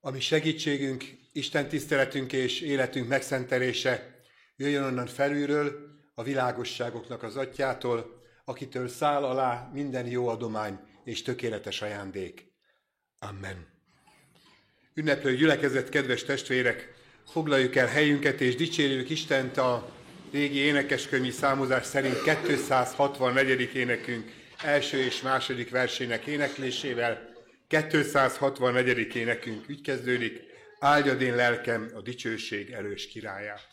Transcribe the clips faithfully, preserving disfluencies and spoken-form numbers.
Ami segítségünk, Isten tiszteletünk és életünk megszentelése jöjjön onnan felülről, a világosságoknak az atyától, akitől száll alá minden jó adomány és tökéletes ajándék. Amen. Ünneplő gyülekezet, kedves testvérek, foglaljuk el helyünket és dicsérjük Istent a régi énekeskönyvi számozás szerint kétszázhatvannegyedik énekünk első és második versének éneklésével. kétszázhatvannegyedik énekünk úgy kezdődik: áldjad én lelkem a dicsőség erős királyát.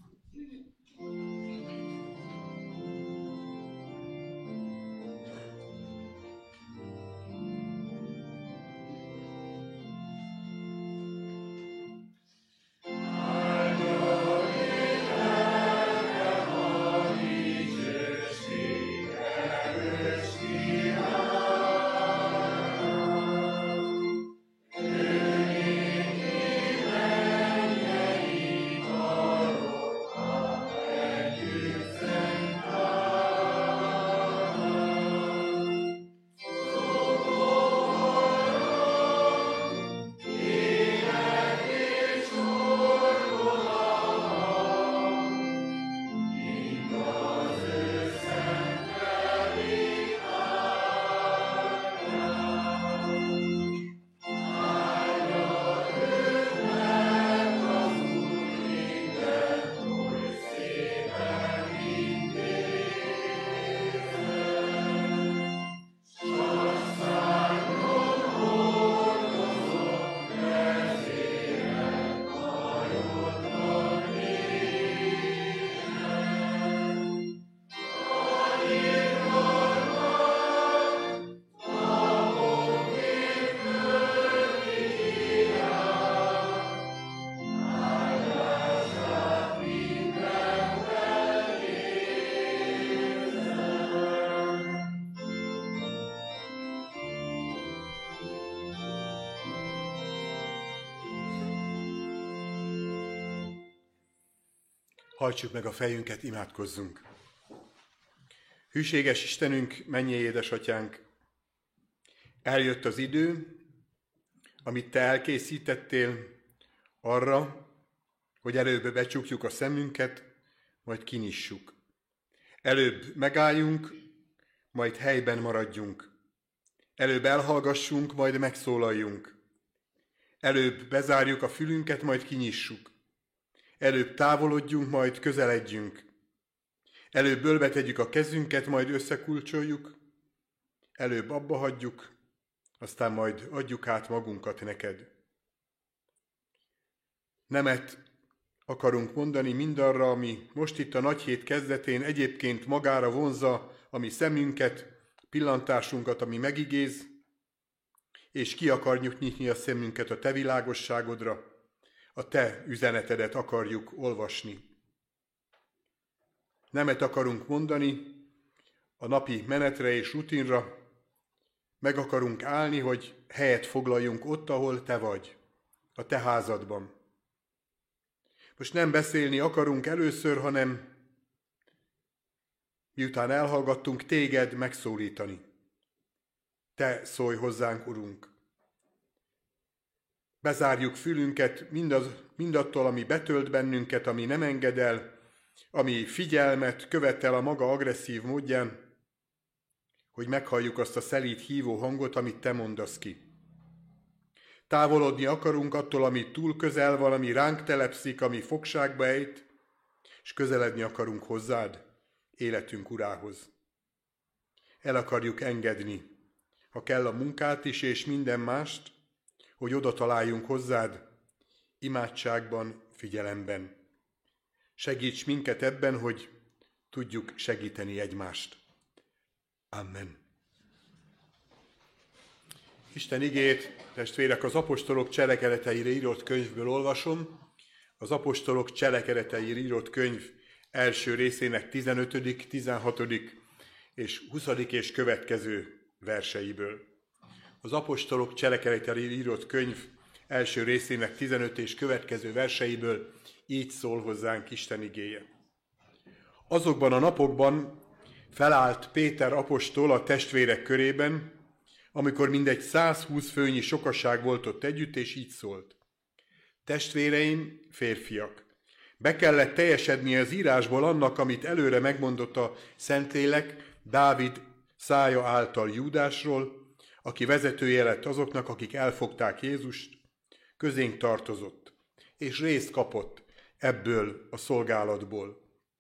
Hajtsuk meg a fejünket, imádkozzunk. Hűséges Istenünk, mennyei édesatyánk, eljött az idő, amit Te elkészítettél arra, hogy előbb becsukjuk a szemünket, majd kinyissuk. Előbb megálljunk, majd helyben maradjunk. Előbb elhallgassunk, majd megszólaljunk. Előbb bezárjuk a fülünket, majd kinyissuk. Előbb távolodjunk, majd közeledjünk. Előbb bölbe tegyük a kezünket, majd összekulcsoljuk. Előbb abba hagyjuk, aztán majd adjuk át magunkat neked. Nemet akarunk mondani mindarra, ami most itt a nagy hét kezdetén egyébként magára vonzza a mi szemünket, pillantásunkat, ami megigéz, és ki akarjuk nyitni a szemünket a Te világosságodra, a Te üzenetedet akarjuk olvasni. Nemet akarunk mondani a napi menetre és rutinra, meg akarunk állni, hogy helyet foglaljunk ott, ahol Te vagy, a Te házadban. Most nem beszélni akarunk először, hanem miután elhallgattunk, Téged megszólítani. Te szólj hozzánk, Urunk! Bezárjuk fülünket mindaz, mindattól, ami betölt bennünket, ami nem enged el, ami figyelmet követel a maga agresszív módján, hogy meghalljuk azt a szelíd hívó hangot, amit Te mondasz ki. Távolodni akarunk attól, ami túl közel van, ami ránk telepszik, ami fogságba ejt, és közeledni akarunk hozzád, életünk Urához. El akarjuk engedni, ha kell a munkát is, és minden mást, hogy oda találjunk hozzád, imádságban, figyelemben. Segíts minket ebben, hogy tudjuk segíteni egymást. Amen. Isten igét, testvérek, az apostolok cselekedeteire írott könyvből olvasom. Az apostolok cselekedeteire írott könyv első részének tizenötödik, tizenhatodik és huszadik és következő verseiből. Az apostolok cselekedeteire írott könyv első részének tizenöt és következő verseiből így szól hozzánk Isten igéje. Azokban a napokban felállt Péter apostol a testvérek körében, amikor mindegy százhúsz főnyi sokaság volt ott együtt, és így szólt. Testvéreim, férfiak, be kellett teljesednie az írásból annak, amit előre megmondott a Szentlélek Dávid szája által Júdásról, aki vezetője lett azoknak, akik elfogták Jézust, közénk tartozott, és részt kapott ebből a szolgálatból.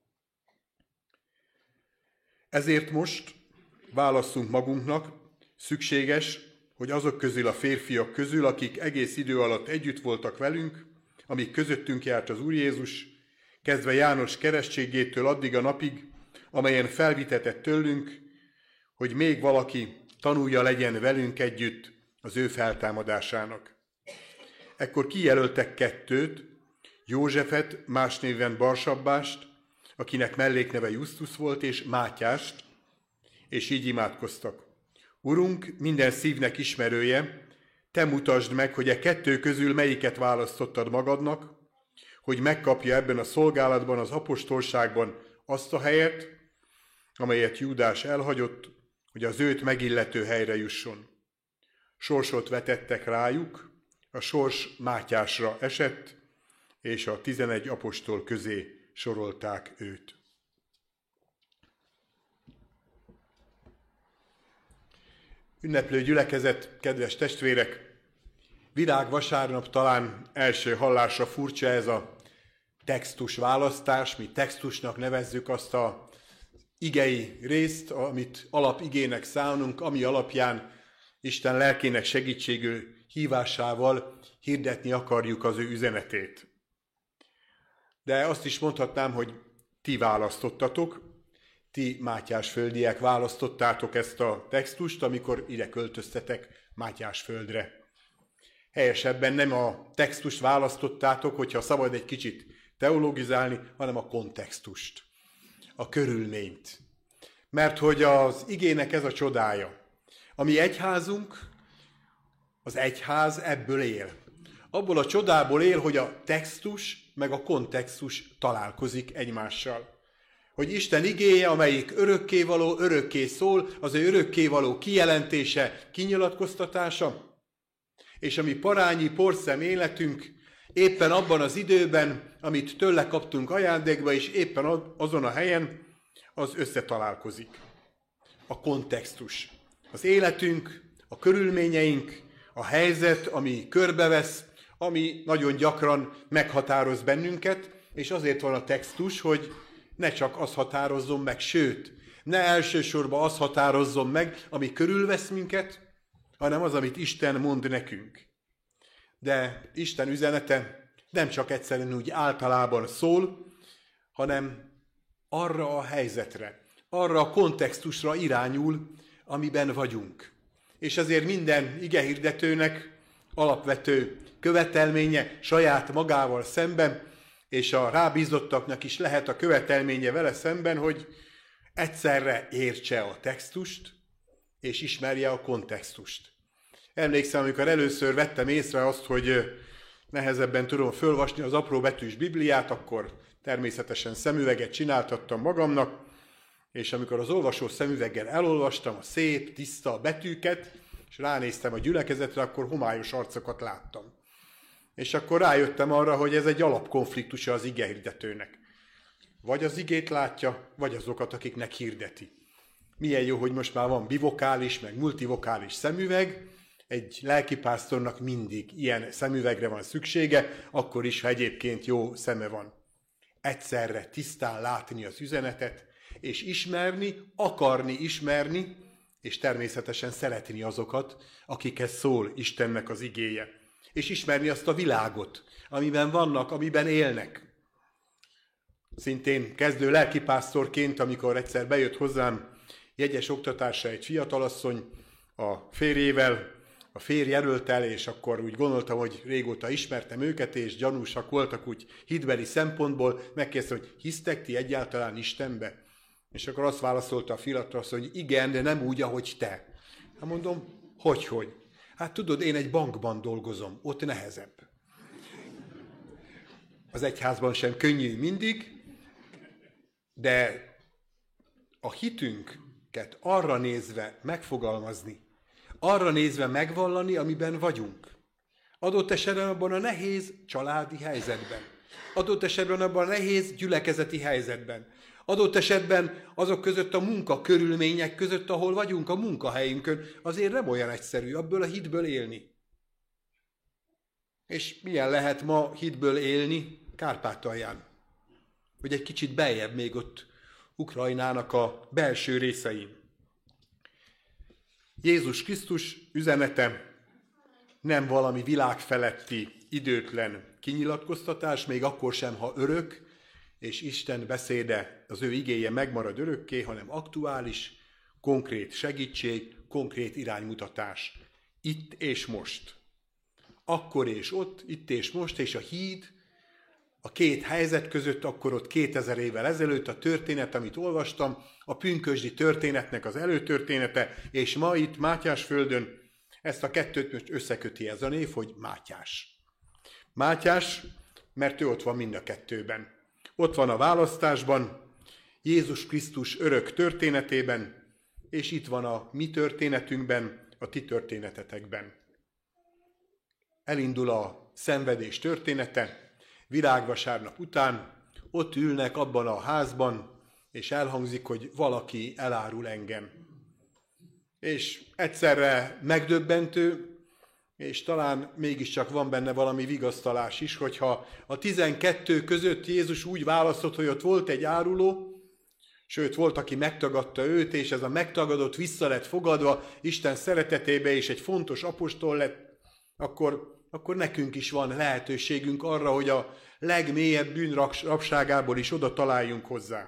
Ezért most válasszunk magunknak, szükséges, hogy azok közül a férfiak közül, akik egész idő alatt együtt voltak velünk, amíg közöttünk járt az Úr Jézus, kezdve János keresztségétől addig a napig, amelyen felvitetett tőlünk, hogy még valaki tanulja legyen velünk együtt az ő feltámadásának. Ekkor kijelöltek kettőt, Józsefet, más néven Barsabbást, akinek mellékneve Justus volt, és Mátyást, és így imádkoztak. Urunk, minden szívnek ismerője, te mutasd meg, hogy e kettő közül melyiket választottad magadnak, hogy megkapja ebben a szolgálatban, az apostolságban azt a helyet, amelyet Júdás elhagyott, hogy az őt megillető helyre jusson. Sorsot vetettek rájuk, a sors Mátyásra esett, és a tizenegy apostol közé sorolták őt. Ünneplő gyülekezet, kedves testvérek, virágvasárnap talán első hallásra furcsa ez a textus választás, mi textusnak nevezzük azt a igei részt, amit alapigének szánunk, ami alapján Isten lelkének segítségű hívásával hirdetni akarjuk az ő üzenetét. De azt is mondhatnám, hogy ti választottatok, ti Mátyásföldiek választottátok ezt a textust, amikor ide költöztetek Mátyásföldre. Helyesebben nem a textust választottátok, hogyha szabad egy kicsit teologizálni, hanem a kontextust, a körülményt. Mert hogy az igének ez a csodája. A mi egyházunk, az egyház ebből él. Abból a csodából él, hogy a textus meg a kontextus találkozik egymással. Hogy Isten igéje, amelyik örökkévaló, örökké szól, az ő örökkévaló kijelentése, kinyilatkoztatása, és a mi parányi porszem életünk éppen abban az időben, amit tőle kaptunk ajándékba, és éppen azon a helyen, az összetalálkozik. A kontextus. Az életünk, a körülményeink, a helyzet, ami körbevesz, ami nagyon gyakran meghatároz bennünket, és azért van a textus, hogy ne csak az határozzon meg, sőt, ne elsősorban az határozzon meg, ami körülvesz minket, hanem az, amit Isten mond nekünk. De Isten üzenete nem csak egyszerűen úgy általában szól, hanem arra a helyzetre, arra a kontextusra irányul, amiben vagyunk. És ezért minden igehirdetőnek alapvető követelménye saját magával szemben, és a rábízottaknak is lehet a követelménye vele szemben, hogy egyszerre értse a textust, és ismerje a kontextust. Emlékszem, amikor először vettem észre azt, hogy nehezebben tudom fölvasni az apró betűs Bibliát, akkor természetesen szemüveget csináltattam magamnak, és amikor az olvasó szemüveggel elolvastam a szép, tiszta betűket, és ránéztem a gyülekezetre, akkor homályos arcokat láttam. És akkor rájöttem arra, hogy ez egy alapkonfliktusa az igehirdetőnek. Vagy az igét látja, vagy azokat, akiknek hirdeti. Milyen jó, hogy most már van bivokális, meg multivokális szemüveg, egy lelkipásztornak mindig ilyen szemüvegre van szüksége, akkor is, ha egyébként jó szeme van. Egyszerre tisztán látni az üzenetet, és ismerni, akarni ismerni, és természetesen szeretni azokat, akikhez szól Istennek az igéje. És ismerni azt a világot, amiben vannak, amiben élnek. Szintén kezdő lelkipásztorként, amikor egyszer bejött hozzám jegyes oktatásra egy fiatalasszony a férjével, a férj jelölt el, és akkor úgy gondoltam, hogy régóta ismertem őket, és gyanúsak voltak úgy hitbeli szempontból, megkérdeztem, hogy hisztek ti egyáltalán Istenbe? És akkor azt válaszolta a fiatalasszony, hogy igen, de nem úgy, ahogy te. Hát mondom, hogy, hogy? Hát tudod, én egy bankban dolgozom, ott nehezebb. Az egyházban sem könnyű mindig, de a hitünket arra nézve megfogalmazni, arra nézve megvallani, amiben vagyunk. Adott esetben abban a nehéz családi helyzetben. Adott esetben abban a nehéz gyülekezeti helyzetben. Adott esetben azok között a munkakörülmények között, ahol vagyunk a munkahelyünkön, azért nem olyan egyszerű abból a hitből élni. És milyen lehet ma hitből élni Kárpátalján? Vagy egy kicsit beljebb még ott Ukrajnának a belső részein. Jézus Krisztus üzenete nem valami világfeletti, időtlen kinyilatkoztatás, még akkor sem, ha örök, és Isten beszéde, az ő igéje megmarad örökké, hanem aktuális, konkrét segítség, konkrét iránymutatás. Itt és most. Akkor és ott, itt és most, és a híd, a két helyzet között, akkor ott kétezer évvel ezelőtt a történet, amit olvastam, a pünkösdi történetnek az előtörténete, és ma itt Mátyásföldön ezt a kettőt most összeköti ez a név, hogy Mátyás. Mátyás, mert ő ott van mind a kettőben. Ott van a választásban, Jézus Krisztus örök történetében, és itt van a mi történetünkben, a ti történetetekben. Elindul a szenvedés története, virágvasárnap után, ott ülnek abban a házban, és elhangzik, hogy valaki elárul engem. És egyszerre megdöbbentő, és talán mégiscsak van benne valami vigasztalás is, hogyha a tizenkettő között Jézus úgy válaszolt, hogy ott volt egy áruló, sőt, volt, aki megtagadta őt, és ez a megtagadott vissza lett fogadva Isten szeretetébe, és egy fontos apostol lett, akkor, akkor nekünk is van lehetőségünk arra, hogy a legmélyebb bűnrabságából is oda találjunk hozzá.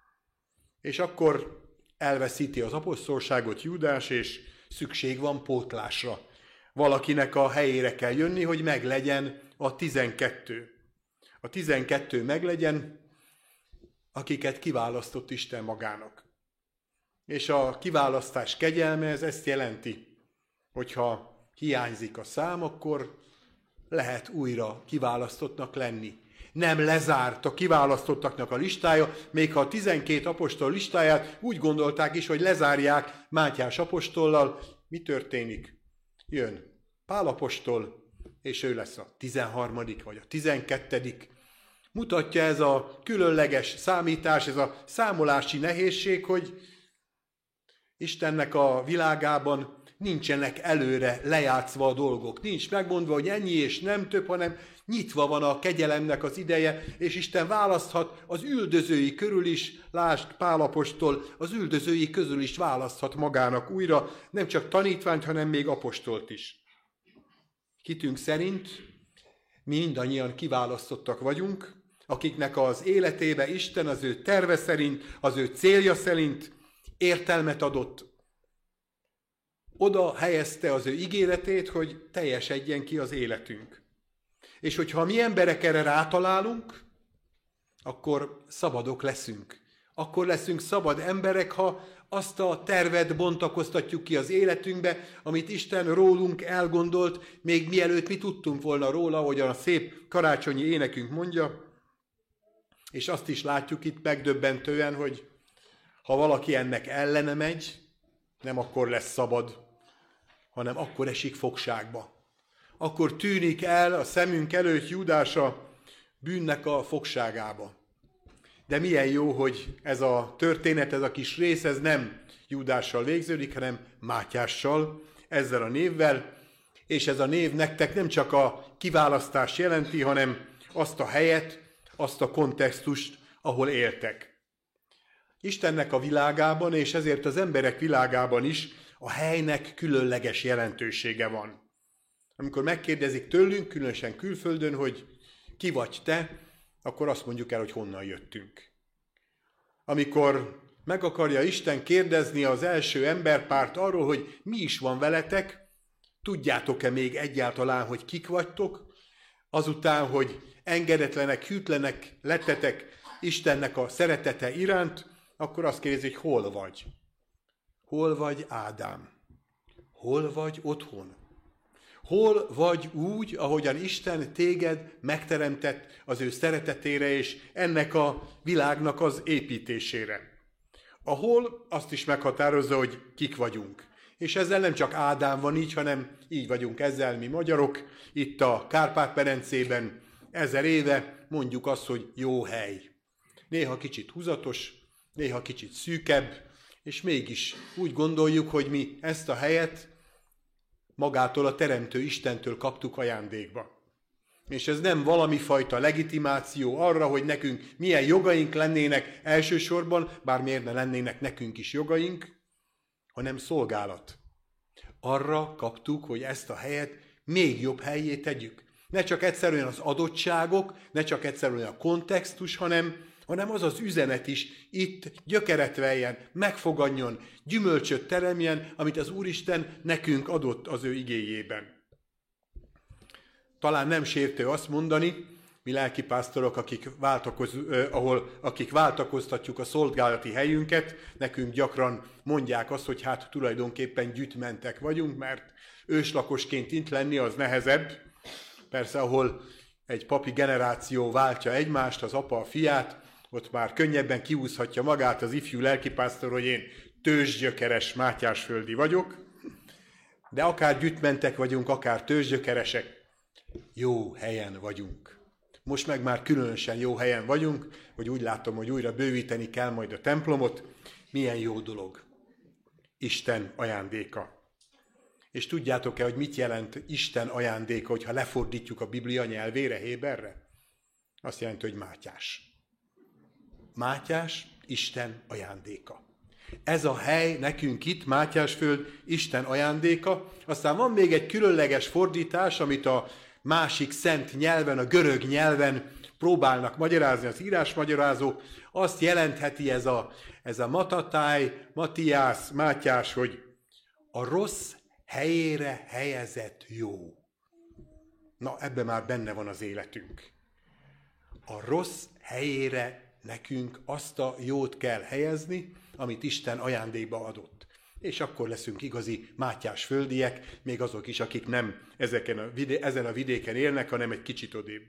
És akkor elveszíti az apostolságot Júdás, és szükség van pótlásra. Valakinek a helyére kell jönni, hogy meglegyen a tizenkettő. A tizenkettő meglegyen, akiket kiválasztott Isten magának. És a kiválasztás kegyelme, ez ezt jelenti, hogyha hiányzik a szám, akkor lehet újra kiválasztottnak lenni. Nem lezárt a kiválasztottaknak a listája, még ha a tizenkét apostol listáját úgy gondolták is, hogy lezárják Mátyás apostollal. Mi történik? Jön Pál apostol, és ő lesz a tizenharmadik vagy a tizenkettedik. Mutatja ez a különleges számítás, ez a számolási nehézség, hogy Istennek a világában nincsenek előre lejátszva a dolgok. Nincs megmondva, hogy ennyi és nem több, hanem nyitva van a kegyelemnek az ideje, és Isten választhat az üldözői körül is, lásd Pál apostol, az üldözői közül is választhat magának újra, nem csak tanítványt, hanem még apostolt is. Hitünk szerint mi mindannyian kiválasztottak vagyunk, akiknek az életébe Isten az ő terve szerint, az ő célja szerint értelmet adott. Oda helyezte az ő ígéretét, hogy teljesedjen ki az életünk. És hogyha mi emberek erre rátalálunk, akkor szabadok leszünk. Akkor leszünk szabad emberek, ha azt a tervet bontakoztatjuk ki az életünkbe, amit Isten rólunk elgondolt, még mielőtt mi tudtunk volna róla, ahogyan a szép karácsonyi énekünk mondja. És azt is látjuk itt megdöbbentően, hogy ha valaki ennek ellene megy, nem akkor lesz szabad, hanem akkor esik fogságba. Akkor tűnik el a szemünk előtt Júdás a bűnnek a fogságába. De milyen jó, hogy ez a történet, ez a kis rész, ez nem Júdással végződik, hanem Mátyással, ezzel a névvel, és ez a név nektek nem csak a kiválasztást jelenti, hanem azt a helyet, azt a kontextust, ahol éltek. Istennek a világában, és ezért az emberek világában is a helynek különleges jelentősége van. Amikor megkérdezik tőlünk, különösen külföldön, hogy ki vagy te, akkor azt mondjuk el, hogy honnan jöttünk. Amikor meg akarja Isten kérdezni az első emberpárt arról, hogy mi is van veletek, tudjátok-e még egyáltalán, hogy kik vagytok, azután, hogy engedetlenek, hűtlenek lettetek Istennek a szeretete iránt, akkor azt kérdezi, hogy hol vagy? Hol vagy Ádám? Hol vagy otthon? Hol vagy úgy, ahogyan Isten téged megteremtett az ő szeretetére és ennek a világnak az építésére? Ahol azt is meghatározza, hogy kik vagyunk. És ezzel nem csak Ádám van így, hanem így vagyunk ezzel mi magyarok, itt a Kárpát-medencében ezer éve mondjuk azt, hogy jó hely. Néha kicsit húzatos, néha kicsit szűkebb, és mégis úgy gondoljuk, hogy mi ezt a helyet magától a Teremtő Istentől kaptuk ajándékba. És ez nem valami fajta legitimáció arra, hogy nekünk milyen jogaink lennének elsősorban, bár miért ne lennének nekünk is jogaink, hanem szolgálat. Arra kaptuk, hogy ezt a helyet még jobb helyé tegyük. Ne csak egyszerűen az adottságok, ne csak egyszerűen a kontextus, hanem, hanem az az üzenet is itt gyökeret vejjen, megfogadjon, gyümölcsöt teremjen, amit az Úristen nekünk adott az ő igéjében. Talán nem sértő azt mondani, mi lelkipásztorok, akik, váltakoz, eh, ahol, akik váltakoztatjuk a szolgálati helyünket, nekünk gyakran mondják azt, hogy hát tulajdonképpen gyütmentek vagyunk, mert őslakosként itt lenni az nehezebb. Persze, ahol egy papi generáció váltja egymást, az apa a fiát, ott már könnyebben kiúszhatja magát az ifjú lelkipásztor, hogy én tőzsgyökeres mátyásföldi vagyok, de akár gyütmentek vagyunk, akár tőzsgyökeresek, jó helyen vagyunk. Most meg már különösen jó helyen vagyunk, hogy úgy látom, hogy újra bővíteni kell majd a templomot. Milyen jó dolog. Isten ajándéka. És tudjátok-e, hogy mit jelent Isten ajándéka, hogyha lefordítjuk a Biblia nyelvére, héberre? Azt jelenti, hogy Mátyás. Mátyás, Isten ajándéka. Ez a hely nekünk itt, Mátyásföld, Isten ajándéka. Aztán van még egy különleges fordítás, amit a másik szent nyelven, a görög nyelven próbálnak magyarázni az írásmagyarázók. Azt jelentheti ez a, ez a Matatáj, Matiász, Mátyás, hogy a rossz helyére helyezett jó. Na, ebben már benne van az életünk. A rossz helyére nekünk azt a jót kell helyezni, amit Isten ajándékba adott. És akkor leszünk igazi Mátyás földiek, még azok is, akik nem ezeken a vidé- ezen a vidéken élnek, hanem egy kicsit odébb.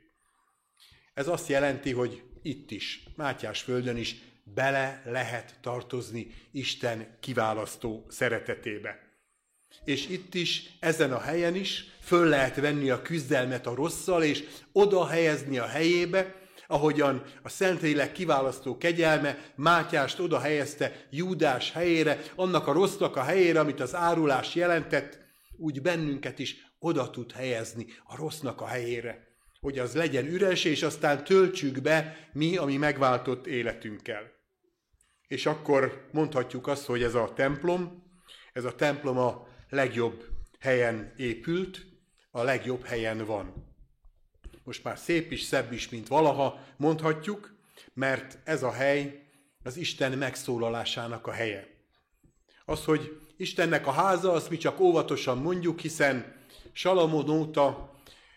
Ez azt jelenti, hogy itt is, Mátyás földön is bele lehet tartozni Isten kiválasztó szeretetébe. És itt is, ezen a helyen is föl lehet venni a küzdelmet a rosszal, és oda helyezni a helyébe, ahogyan a Szentlélek kiválasztó kegyelme Mátyást oda helyezte Júdás helyére, annak a rossznak a helyére, amit az árulás jelentett, úgy bennünket is oda tud helyezni a rossznak a helyére, hogy az legyen üres, és aztán töltsük be mi, ami megváltott életünkkel. És akkor mondhatjuk azt, hogy ez a templom, ez a templom a legjobb helyen épült, a legjobb helyen van. Most már szép is, szebb is, mint valaha mondhatjuk, mert ez a hely az Isten megszólalásának a helye. Az, hogy Istennek a háza, azt mi csak óvatosan mondjuk, hiszen Salamon óta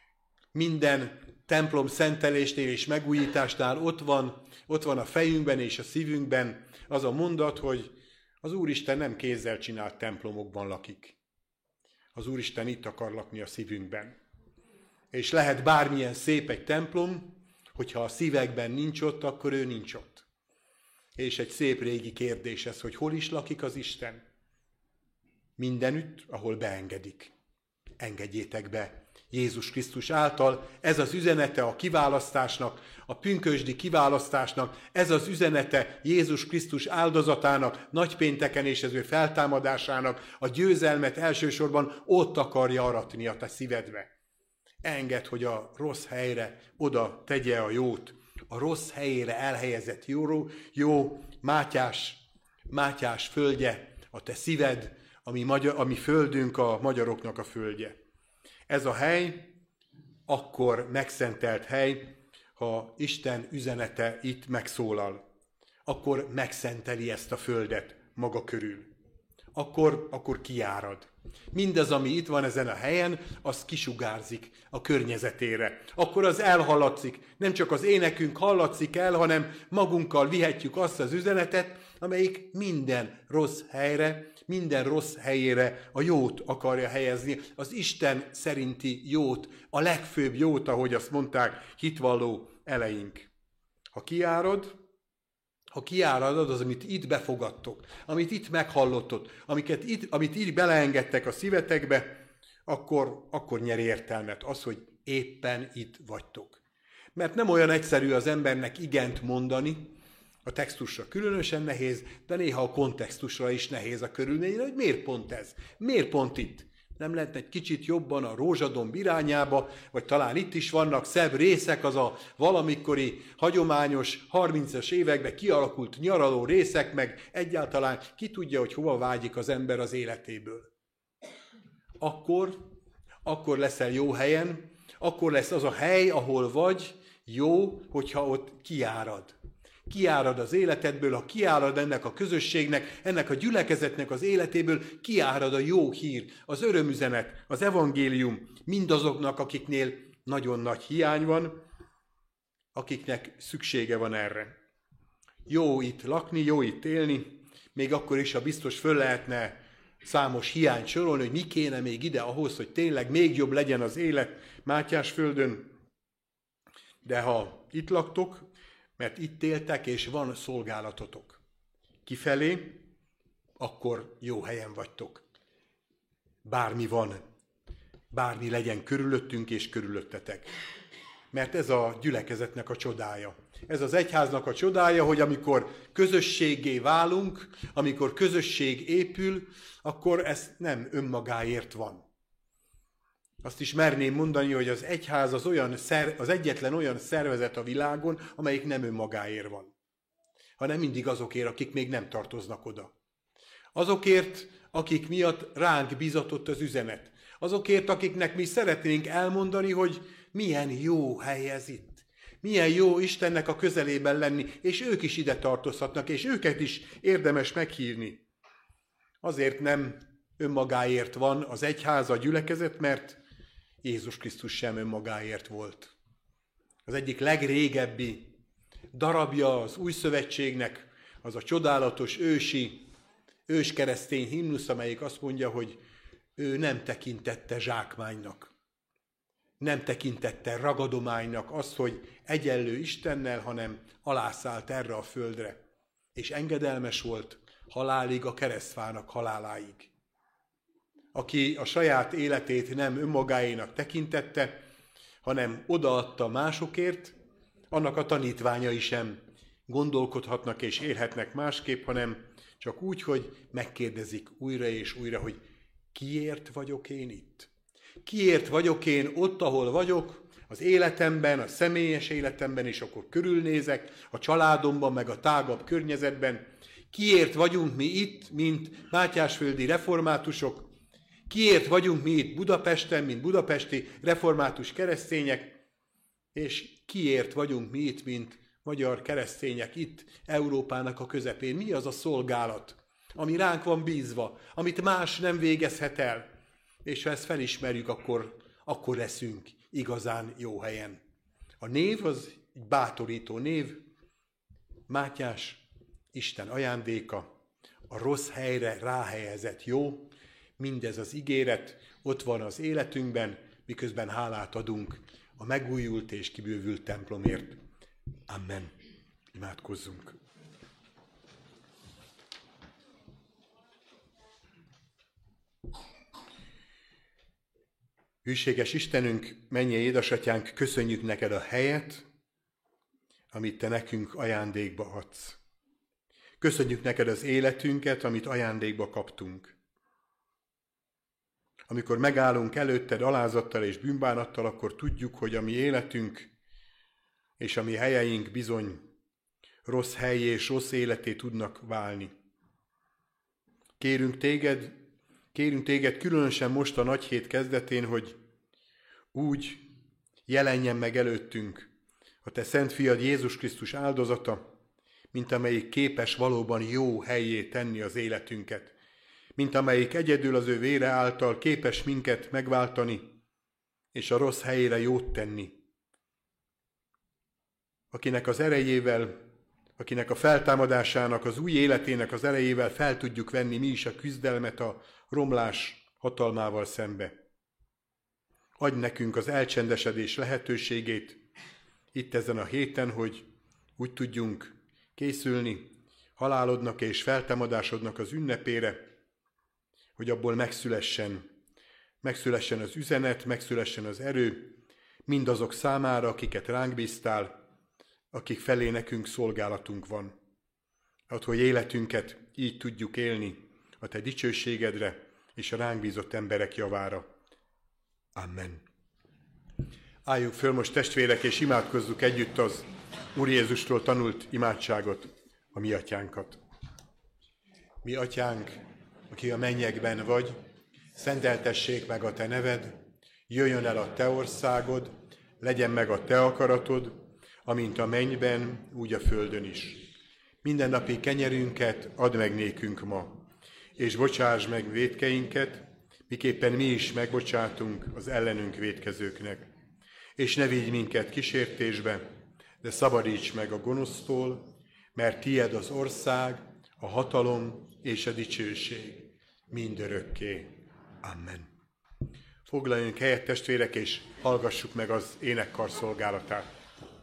minden templom szentelésnél és megújításnál ott van, ott van a fejünkben és a szívünkben az a mondat, hogy az Úristen nem kézzel csinált templomokban lakik. Az Úristen itt akar lakni a szívünkben. És lehet bármilyen szép egy templom, hogyha a szívekben nincs ott, akkor ő nincs ott. És egy szép régi kérdés ez, hogy hol is lakik az Isten? Mindenütt, ahol beengedik. Engedjétek be Jézus Krisztus által. Ez az üzenete a kiválasztásnak, a pünkösdi kiválasztásnak, ez az üzenete Jézus Krisztus áldozatának, nagypénteken és az ő feltámadásának, a győzelmet elsősorban ott akarja aratni a te szívedbe. Engedd, hogy a rossz helyre oda tegye a jót. A rossz helyére elhelyezett jó, jó Mátyás, Mátyás földje, a te szíved, ami, magyar, ami földünk, a magyaroknak a földje. Ez a hely akkor megszentelt hely, ha Isten üzenete itt megszólal. Akkor megszenteli ezt a földet maga körül. Akkor, akkor kiárad. Mindaz, ami itt van ezen a helyen, az kisugárzik a környezetére. Akkor az elhallatszik. Nem csak az énekünk hallatszik el, hanem magunkkal vihetjük azt az üzenetet, amelyik minden rossz helyre, minden rossz helyére a jót akarja helyezni. Az Isten szerinti jót, a legfőbb jót, ahogy azt mondták hitvalló eleink. Ha kiárad, Ha kiárad az, amit itt befogadtok, amit itt meghallottok, amiket itt, amit itt beleengedtek a szívetekbe, akkor, akkor nyer értelmet az, hogy éppen itt vagytok. Mert nem olyan egyszerű az embernek igent mondani, a textusra különösen nehéz, de néha a kontextusra is nehéz a körülményre, hogy miért pont ez, miért pont itt. Nem lehetne egy kicsit jobban a rózsadomb irányába, vagy talán itt is vannak szebb részek, az a valamikori hagyományos harmincas években kialakult nyaraló részek, meg egyáltalán ki tudja, hogy hova vágyik az ember az életéből. Akkor, akkor leszel jó helyen, akkor lesz az a hely, ahol vagy, jó, hogyha ott kiárad. Kiárad az életedből, ha kiárad ennek a közösségnek, ennek a gyülekezetnek az életéből, kiárad a jó hír, az örömüzenet, az evangélium mindazoknak, akiknél nagyon nagy hiány van, akiknek szüksége van erre. Jó itt lakni, jó itt élni, még akkor is, ha biztos föl lehetne számos hiányt sorolni, hogy mi kéne még ide ahhoz, hogy tényleg még jobb legyen az élet Mátyásföldön. De ha itt laktok, mert itt éltek, és van szolgálatotok kifelé, akkor jó helyen vagytok. Bármi van, bármi legyen körülöttünk és körülöttetek. Mert ez a gyülekezetnek a csodája. Ez az egyháznak a csodája, hogy amikor közösséggé válunk, amikor közösség épül, akkor ez nem önmagáért van. Azt is merném mondani, hogy az egyház az, olyan szer, az egyetlen olyan szervezet a világon, amelyik nem önmagáért van, hanem mindig azokért, akik még nem tartoznak oda. Azokért, akik miatt ránk bizatott az üzenet. Azokért, akiknek mi szeretnénk elmondani, hogy milyen jó hely ez itt. Milyen jó Istennek a közelében lenni, és ők is ide tartozhatnak, és őket is érdemes meghívni. Azért nem önmagáért van az egyház, a gyülekezet, mert Jézus Krisztus sem önmagáért volt. Az egyik legrégebbi darabja az új szövetségnek az a csodálatos ősi, őskeresztény himnusz, amelyik azt mondja, hogy ő nem tekintette zsákmánynak. Nem tekintette ragadománynak azt, hogy egyenlő Istennel, hanem alászállt erre a földre. És engedelmes volt halálig, a keresztfának haláláig. Aki a saját életét nem önmagáénak tekintette, hanem odaadta másokért, annak a tanítványai sem gondolkodhatnak és élhetnek másképp, hanem csak úgy, hogy megkérdezik újra és újra, hogy kiért vagyok én itt? Kiért vagyok én ott, ahol vagyok, az életemben, a személyes életemben, és akkor körülnézek, a családomban, meg a tágabb környezetben. Kiért vagyunk mi itt, mint mátyásföldi reformátusok? Kiért vagyunk mi itt Budapesten, mint budapesti református keresztények? És kiért vagyunk mi itt, mint magyar keresztények itt Európának a közepén? Mi az a szolgálat, ami ránk van bízva, amit más nem végezhet el? És ha ezt felismerjük, akkor, akkor leszünk igazán jó helyen. A név az egy bátorító név, Mátyás, Isten ajándéka, a rossz helyre ráhelyezett jó, mindez az ígéret ott van az életünkben, miközben hálát adunk a megújult és kibővült templomért. Amen. Imádkozzunk. Hűséges Istenünk, mennyei édesatyánk, köszönjük neked a helyet, amit te nekünk ajándékba adsz. Köszönjük neked az életünket, amit ajándékba kaptunk. Amikor megállunk előtted alázattal és bűnbánattal, akkor tudjuk, hogy a mi életünk és a mi helyeink bizony rossz helyé és rossz életé tudnak válni. Kérünk téged, kérünk téged különösen most a nagy hét kezdetén, hogy úgy jelenjen meg előttünk a te szent fiad Jézus Krisztus áldozata, mint amelyik képes valóban jó helyé tenni az életünket, mint amelyik egyedül az ő vére által képes minket megváltani, és a rossz helyére jót tenni. Akinek az erejével, akinek a feltámadásának, az új életének az erejével fel tudjuk venni mi is a küzdelmet a romlás hatalmával szembe. Adj nekünk az elcsendesedés lehetőségét itt ezen a héten, hogy úgy tudjunk készülni halálodnak és feltámadásodnak az ünnepére, hogy abból megszülessen, megszülessen az üzenet, megszülessen az erő, mindazok számára, akiket ránk bíztál, akik felé nekünk szolgálatunk van. Add, hogy életünket így tudjuk élni, a te dicsőségedre és a ránk bízott emberek javára. Amen. Álljunk föl most, testvérek, és imádkozzuk együtt az Úr Jézustól tanult imádságot, a mi atyánkat. Mi atyánk, aki a mennyekben vagy, szenteltessék meg a te neved, jöjjön el a te országod, legyen meg a te akaratod, amint a mennyben, úgy a földön is. Mindennapi kenyerünket add meg nékünk ma, és bocsáss meg vétkeinket, miképpen mi is megbocsátunk az ellenünk vétkezőknek. És ne vigy minket kísértésbe, de szabadíts meg a gonosztól, mert tied az ország, a hatalom és a dicsőség mindörökké. Amen. Foglaljunk helyet, testvérek, és hallgassuk meg az énekkar szolgálatát.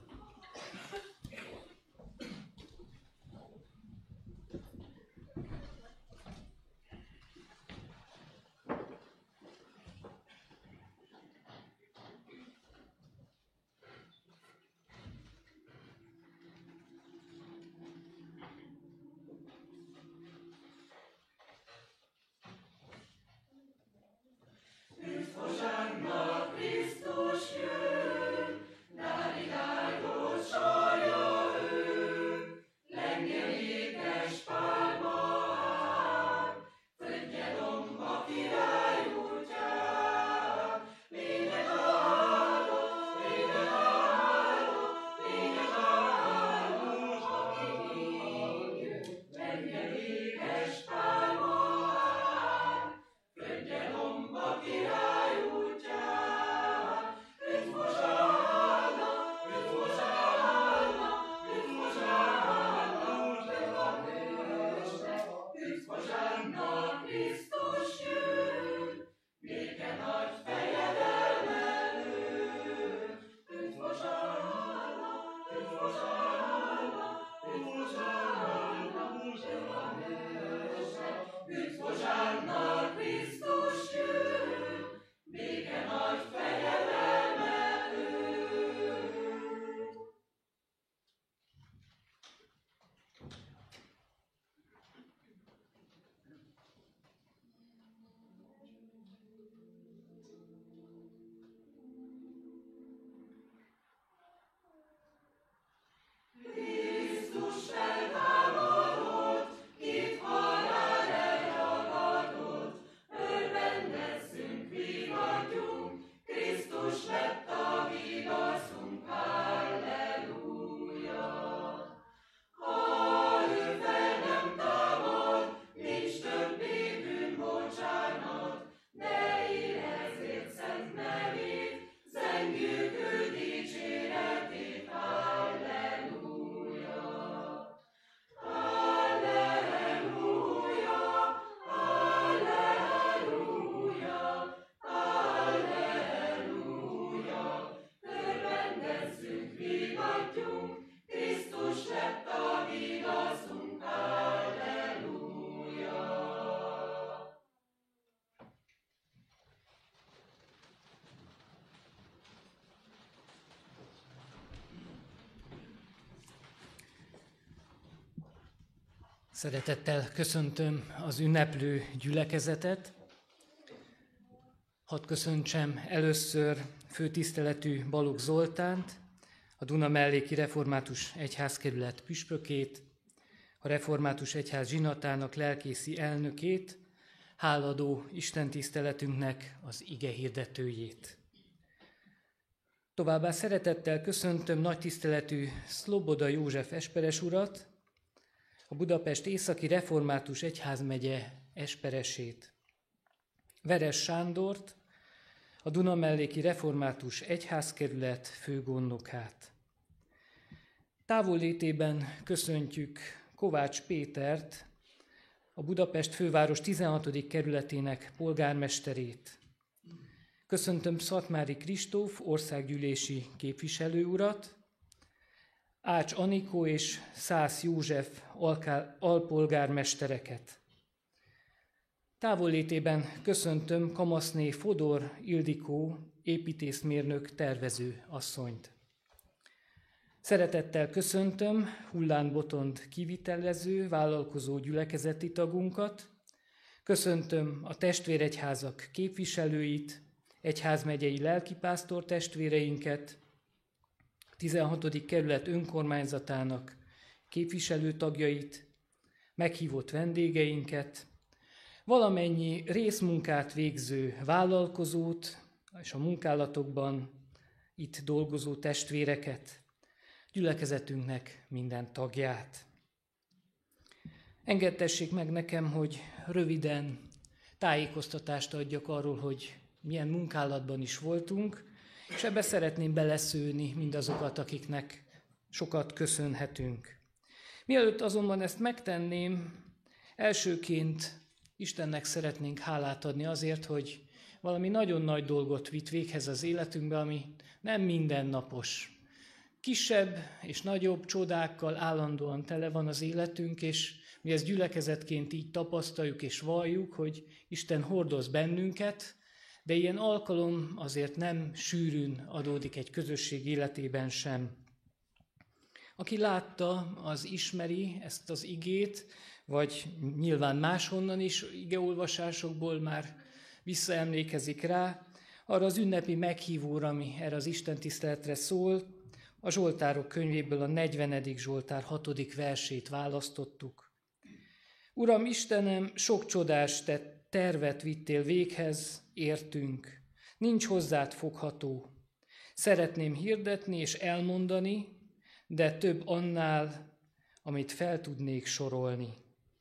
Szeretettel köszöntöm az ünneplő gyülekezetet. Hadd köszöntsem először főtiszteletű Balogh Zoltánt, a Duna-melléki Református Egyházkerület püspökét, a Református Egyház zsinatának lelkészi elnökét, háladó istentiszteletünknek az ige hirdetőjét. Továbbá szeretettel köszöntöm nagy tiszteletű Szloboda József esperes urat, a Budapest Északi Református Egyházmegye esperesét, Veres Sándort, a Duna-melléki Református Egyházkerület főgondnokát. Távollétében köszöntjük Kovács Pétert, a Budapest főváros tizenhatodik kerületének polgármesterét. Köszöntöm Szatmári Kristóf országgyűlési képviselő urat, Ács Anikó és Szász József alpolgármestereket. Távollétében köszöntöm Kamaszné Fodor Ildikó építészmérnök tervező asszonyt. Szeretettel köszöntöm Hullán Botond kivitelező vállalkozó gyülekezeti tagunkat, köszöntöm a testvéregyházak képviselőit, egyházmegyei lelkipásztor testvéreinket, tizenhatodik kerület önkormányzatának képviselőtagjait, meghívott vendégeinket, valamennyi részmunkát végző vállalkozót és a munkálatokban itt dolgozó testvéreket, gyülekezetünknek minden tagját. Engedtessék meg nekem, hogy röviden tájékoztatást adjak arról, hogy milyen munkálatban is voltunk, és ebbe szeretném beleszőni mindazokat, akiknek sokat köszönhetünk. Mielőtt azonban ezt megtenném, elsőként Istennek szeretnénk hálát adni azért, hogy valami nagyon nagy dolgot vitt véghez az életünkbe, ami nem mindennapos. Kisebb és nagyobb csodákkal állandóan tele van az életünk, és mi ezt gyülekezetként így tapasztaljuk és valljuk, hogy Isten hordoz bennünket, de ilyen alkalom azért nem sűrűn adódik egy közösség életében sem. Aki látta, az ismeri ezt az igét, vagy nyilván máshonnan is igeolvasásokból már visszaemlékezik rá, arra az ünnepi meghívóra, ami erre az istentiszteletre szól, a Zsoltárok könyvéből a negyvenedik Zsoltár hatodik versét választottuk. Uram Istenem, sok csodás te tervet vittél véghez, értünk. Nincs hozzád fogható. Szeretném hirdetni és elmondani, de több annál, amit fel tudnék sorolni.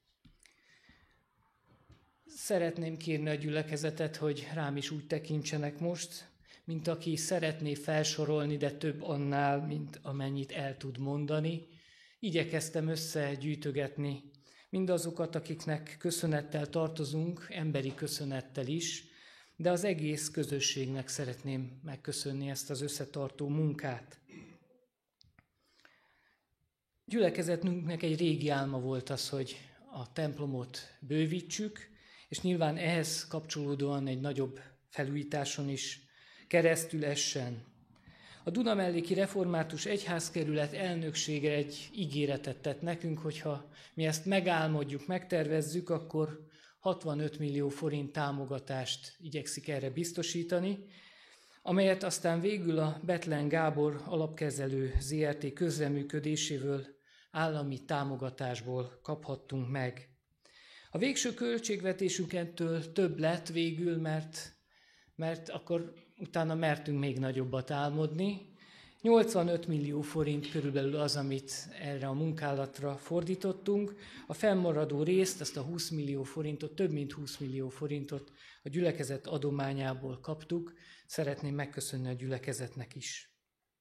Szeretném kérni a gyülekezetet, hogy rám is úgy tekintsenek most, mint aki szeretné felsorolni, de több annál, mint amennyit el tud mondani. Igyekeztem összegyűjtögetni mindazokat, akiknek köszönettel tartozunk, emberi köszönettel is, de az egész közösségnek szeretném megköszönni ezt az összetartó munkát. Gyülekezetünknek egy régi álma volt az, hogy a templomot bővítsük, és nyilván ehhez kapcsolódóan egy nagyobb felújításon is keresztül essen. A Dunamelléki Református Egyházkerület elnöksége egy ígéretet tett nekünk, hogyha mi ezt megálmodjuk, megtervezzük, akkor hatvanöt millió forint támogatást igyekszik erre biztosítani, amelyet aztán végül a Bethlen Gábor alapkezelő zé er té közreműködéséből állami támogatásból kaphattunk meg. A végső költségvetésünktől több lett végül, mert, mert akkor utána mertünk még nagyobbat álmodni. nyolcvanöt millió forint körülbelül az, amit erre a munkálatra fordítottunk. A fennmaradó részt, ezt a húsz millió forintot, több mint húsz millió forintot a gyülekezet adományából kaptuk. Szeretném megköszönni a gyülekezetnek is.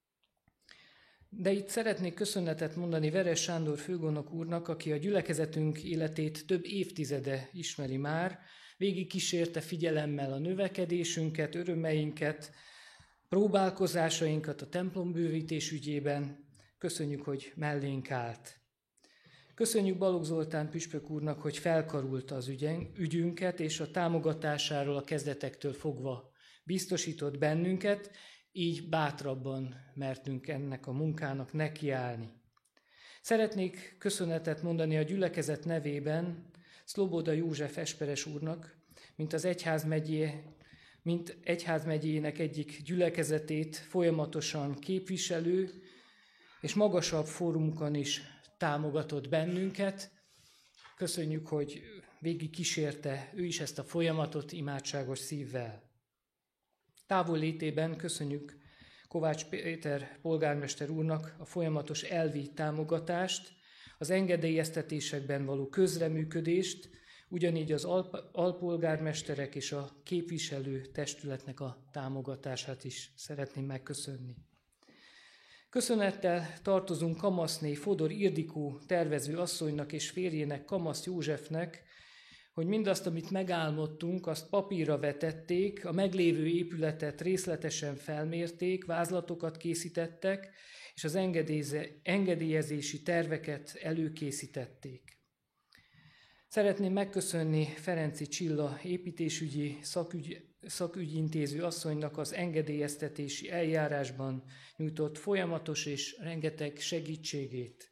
De itt szeretnék köszönetet mondani Veres Sándor főgondnok úrnak, aki a gyülekezetünk életét több évtizede ismeri már, végig kísérte figyelemmel a növekedésünket, örömeinket, próbálkozásainkat a templombővítés ügyében. Köszönjük, hogy mellénk állt. Köszönjük Balogh Zoltán püspök úrnak, hogy felkarulta az ügyen, ügyünket, és a támogatásáról a kezdetektől fogva biztosított bennünket, így bátrabban mertünk ennek a munkának nekiállni. Szeretnék köszönetet mondani a gyülekezet nevében Szloboda József esperes úrnak, mint az egyházmegyé, mint egyházmegyének egyik gyülekezetét folyamatosan képviselő, és magasabb fórumokon is támogatott bennünket. Köszönjük, hogy végig kísérte ő is ezt a folyamatot imádságos szívvel. Távollétében köszönjük Kovács Péter polgármester úrnak a folyamatos elvi támogatást, az engedélyeztetésekben való közreműködést, ugyanígy az alp- alpolgármesterek és a képviselő testületnek a támogatását is szeretném megköszönni. Köszönettel tartozunk Kamaszné Fodor Ildikó tervező asszonynak és férjének, Kamasz Józsefnek, hogy mindazt, amit megálmodtunk, azt papírra vetették, a meglévő épületet részletesen felmérték, vázlatokat készítettek, és az engedélyezési terveket előkészítették. Szeretném megköszönni Ferenczy Csilla építésügyi szakügy, szakügyintéző asszonynak az engedélyeztetési eljárásban nyújtott folyamatos és rengeteg segítségét.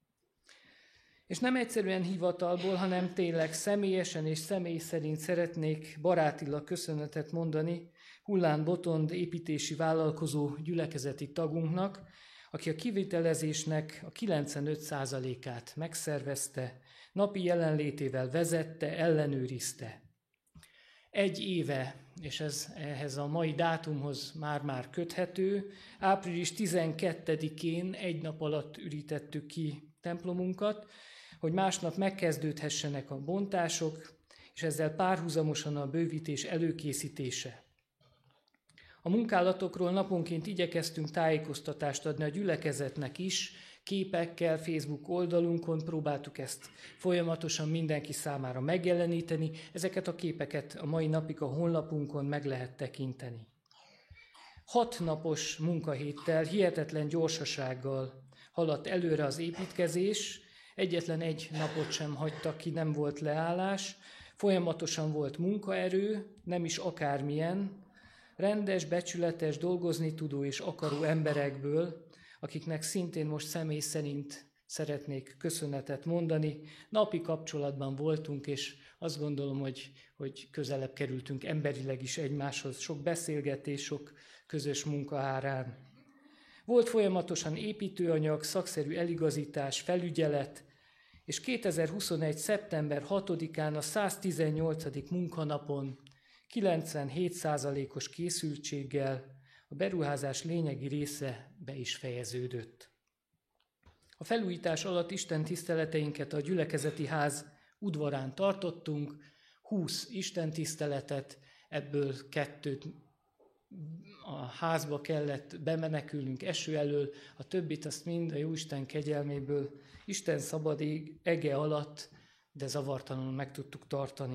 És nem egyszerűen hivatalból, hanem tényleg személyesen és személy szerint szeretnék barátilag köszönetet mondani Hullán Botond építési vállalkozó gyülekezeti tagunknak, aki a kivitelezésnek a kilencvenöt százalékát megszervezte, napi jelenlétével vezette, ellenőrizte. Egy éve, és ez ehhez a mai dátumhoz már-már köthető, április tizenkettedikén egy nap alatt ürítettük ki templomunkat, hogy másnap megkezdődhessenek a bontások, és ezzel párhuzamosan a bővítés előkészítése. A munkálatokról naponként igyekeztünk tájékoztatást adni a gyülekezetnek is, képekkel, Facebook oldalunkon próbáltuk ezt folyamatosan mindenki számára megjeleníteni. Ezeket a képeket a mai napig a honlapunkon meg lehet tekinteni. Hat napos munkahéttel, hihetetlen gyorsasággal haladt előre az építkezés, egyetlen egy napot sem hagytak ki, nem volt leállás, folyamatosan volt munkaerő, nem is akármilyen, rendes, becsületes, dolgozni tudó és akaró emberekből, akiknek szintén most személy szerint szeretnék köszönetet mondani. Napi kapcsolatban voltunk, és azt gondolom, hogy, hogy közelebb kerültünk emberileg is egymáshoz, sok beszélgetés, sok közös munka árán. Volt folyamatosan építőanyag, szakszerű eligazítás, felügyelet, és kétezer-huszonegy. szeptember hatodikán a száztizennyolcadik munkanapon kilencvenhét százalékos készültséggel a beruházás lényegi része be is fejeződött. A felújítás alatt istentiszteleteinket a gyülekezeti ház udvarán tartottunk, húsz istentiszteletet, ebből kettőt a házba kellett bemenekülnünk eső elől, a többit azt mind a Jóisten kegyelméből Isten szabad ege alatt, de zavartalanul meg tudtuk tartani.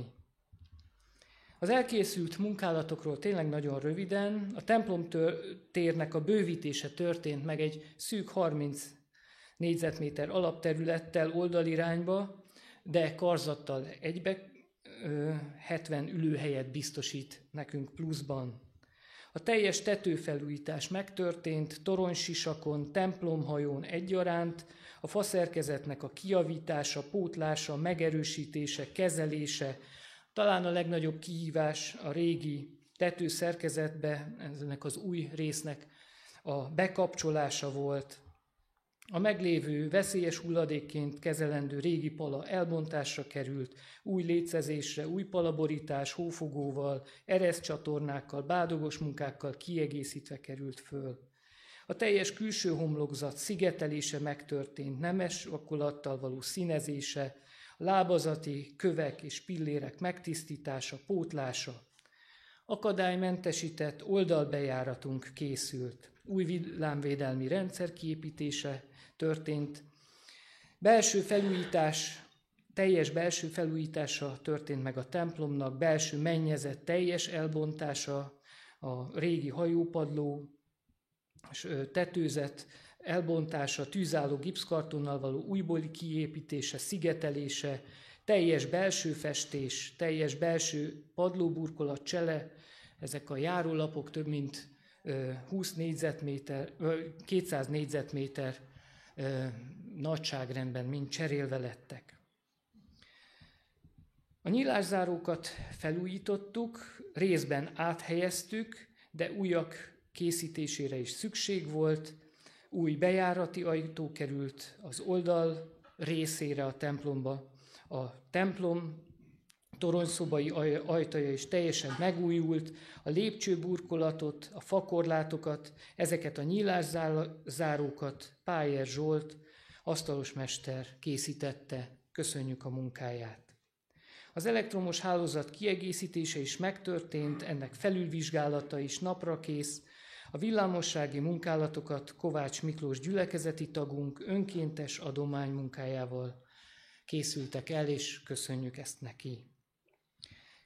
Az elkészült munkálatokról tényleg nagyon röviden, a templom térnek a bővítése történt meg egy szűk harminc négyzetméter alapterülettel oldalirányba, de karzattal egybe hetven ülőhelyet biztosít nekünk pluszban. A teljes tetőfelújítás megtörtént, toronysisakon, templomhajón egyaránt, a faszerkezetnek a kijavítása, pótlása, megerősítése, kezelése, talán a legnagyobb kihívás a régi tetőszerkezetbe, ennek az új résznek a bekapcsolása volt. A meglévő veszélyes hulladékként kezelendő régi pala elbontásra került, új lécezésre, új palaborítás, hófogóval, ereszcsatornákkal, bádogos munkákkal kiegészítve került föl. A teljes külső homlokzat szigetelése megtörtént, nemes vakolattal való színezése, a lábazati kövek és pillérek megtisztítása, pótlása. Akadálymentesített oldalbejáratunk készült. Új villámvédelmi rendszer kiépítése történt. Belső felújítás, teljes belső felújítása történt meg a templomnak, belső mennyezet teljes elbontása, a régi hajópadló, tetőzet elbontása, tűzálló gipszkartonnal való újbóli kiépítése, szigetelése, teljes belső festés, teljes belső padlóburkolat, csele, ezek a járólapok több mint húsz négyzetméter, kétszáz négyzetméter nagyságrendben mind cserélve lettek. A nyilászárókat felújítottuk, részben áthelyeztük, de újak készítésére is szükség volt, új bejárati ajtó került az oldal részére a templomba, a templom toronyszobai ajtaja is teljesen megújult, a lépcsőburkolatot, a fakorlátokat, ezeket a nyílászárókat Pájer Zsolt, asztalosmester készítette, köszönjük a munkáját. Az elektromos hálózat kiegészítése is megtörtént, ennek felülvizsgálata is napra kész. A villámossági munkálatokat Kovács Miklós gyülekezeti tagunk önkéntes adománymunkájával készültek el, és köszönjük ezt neki.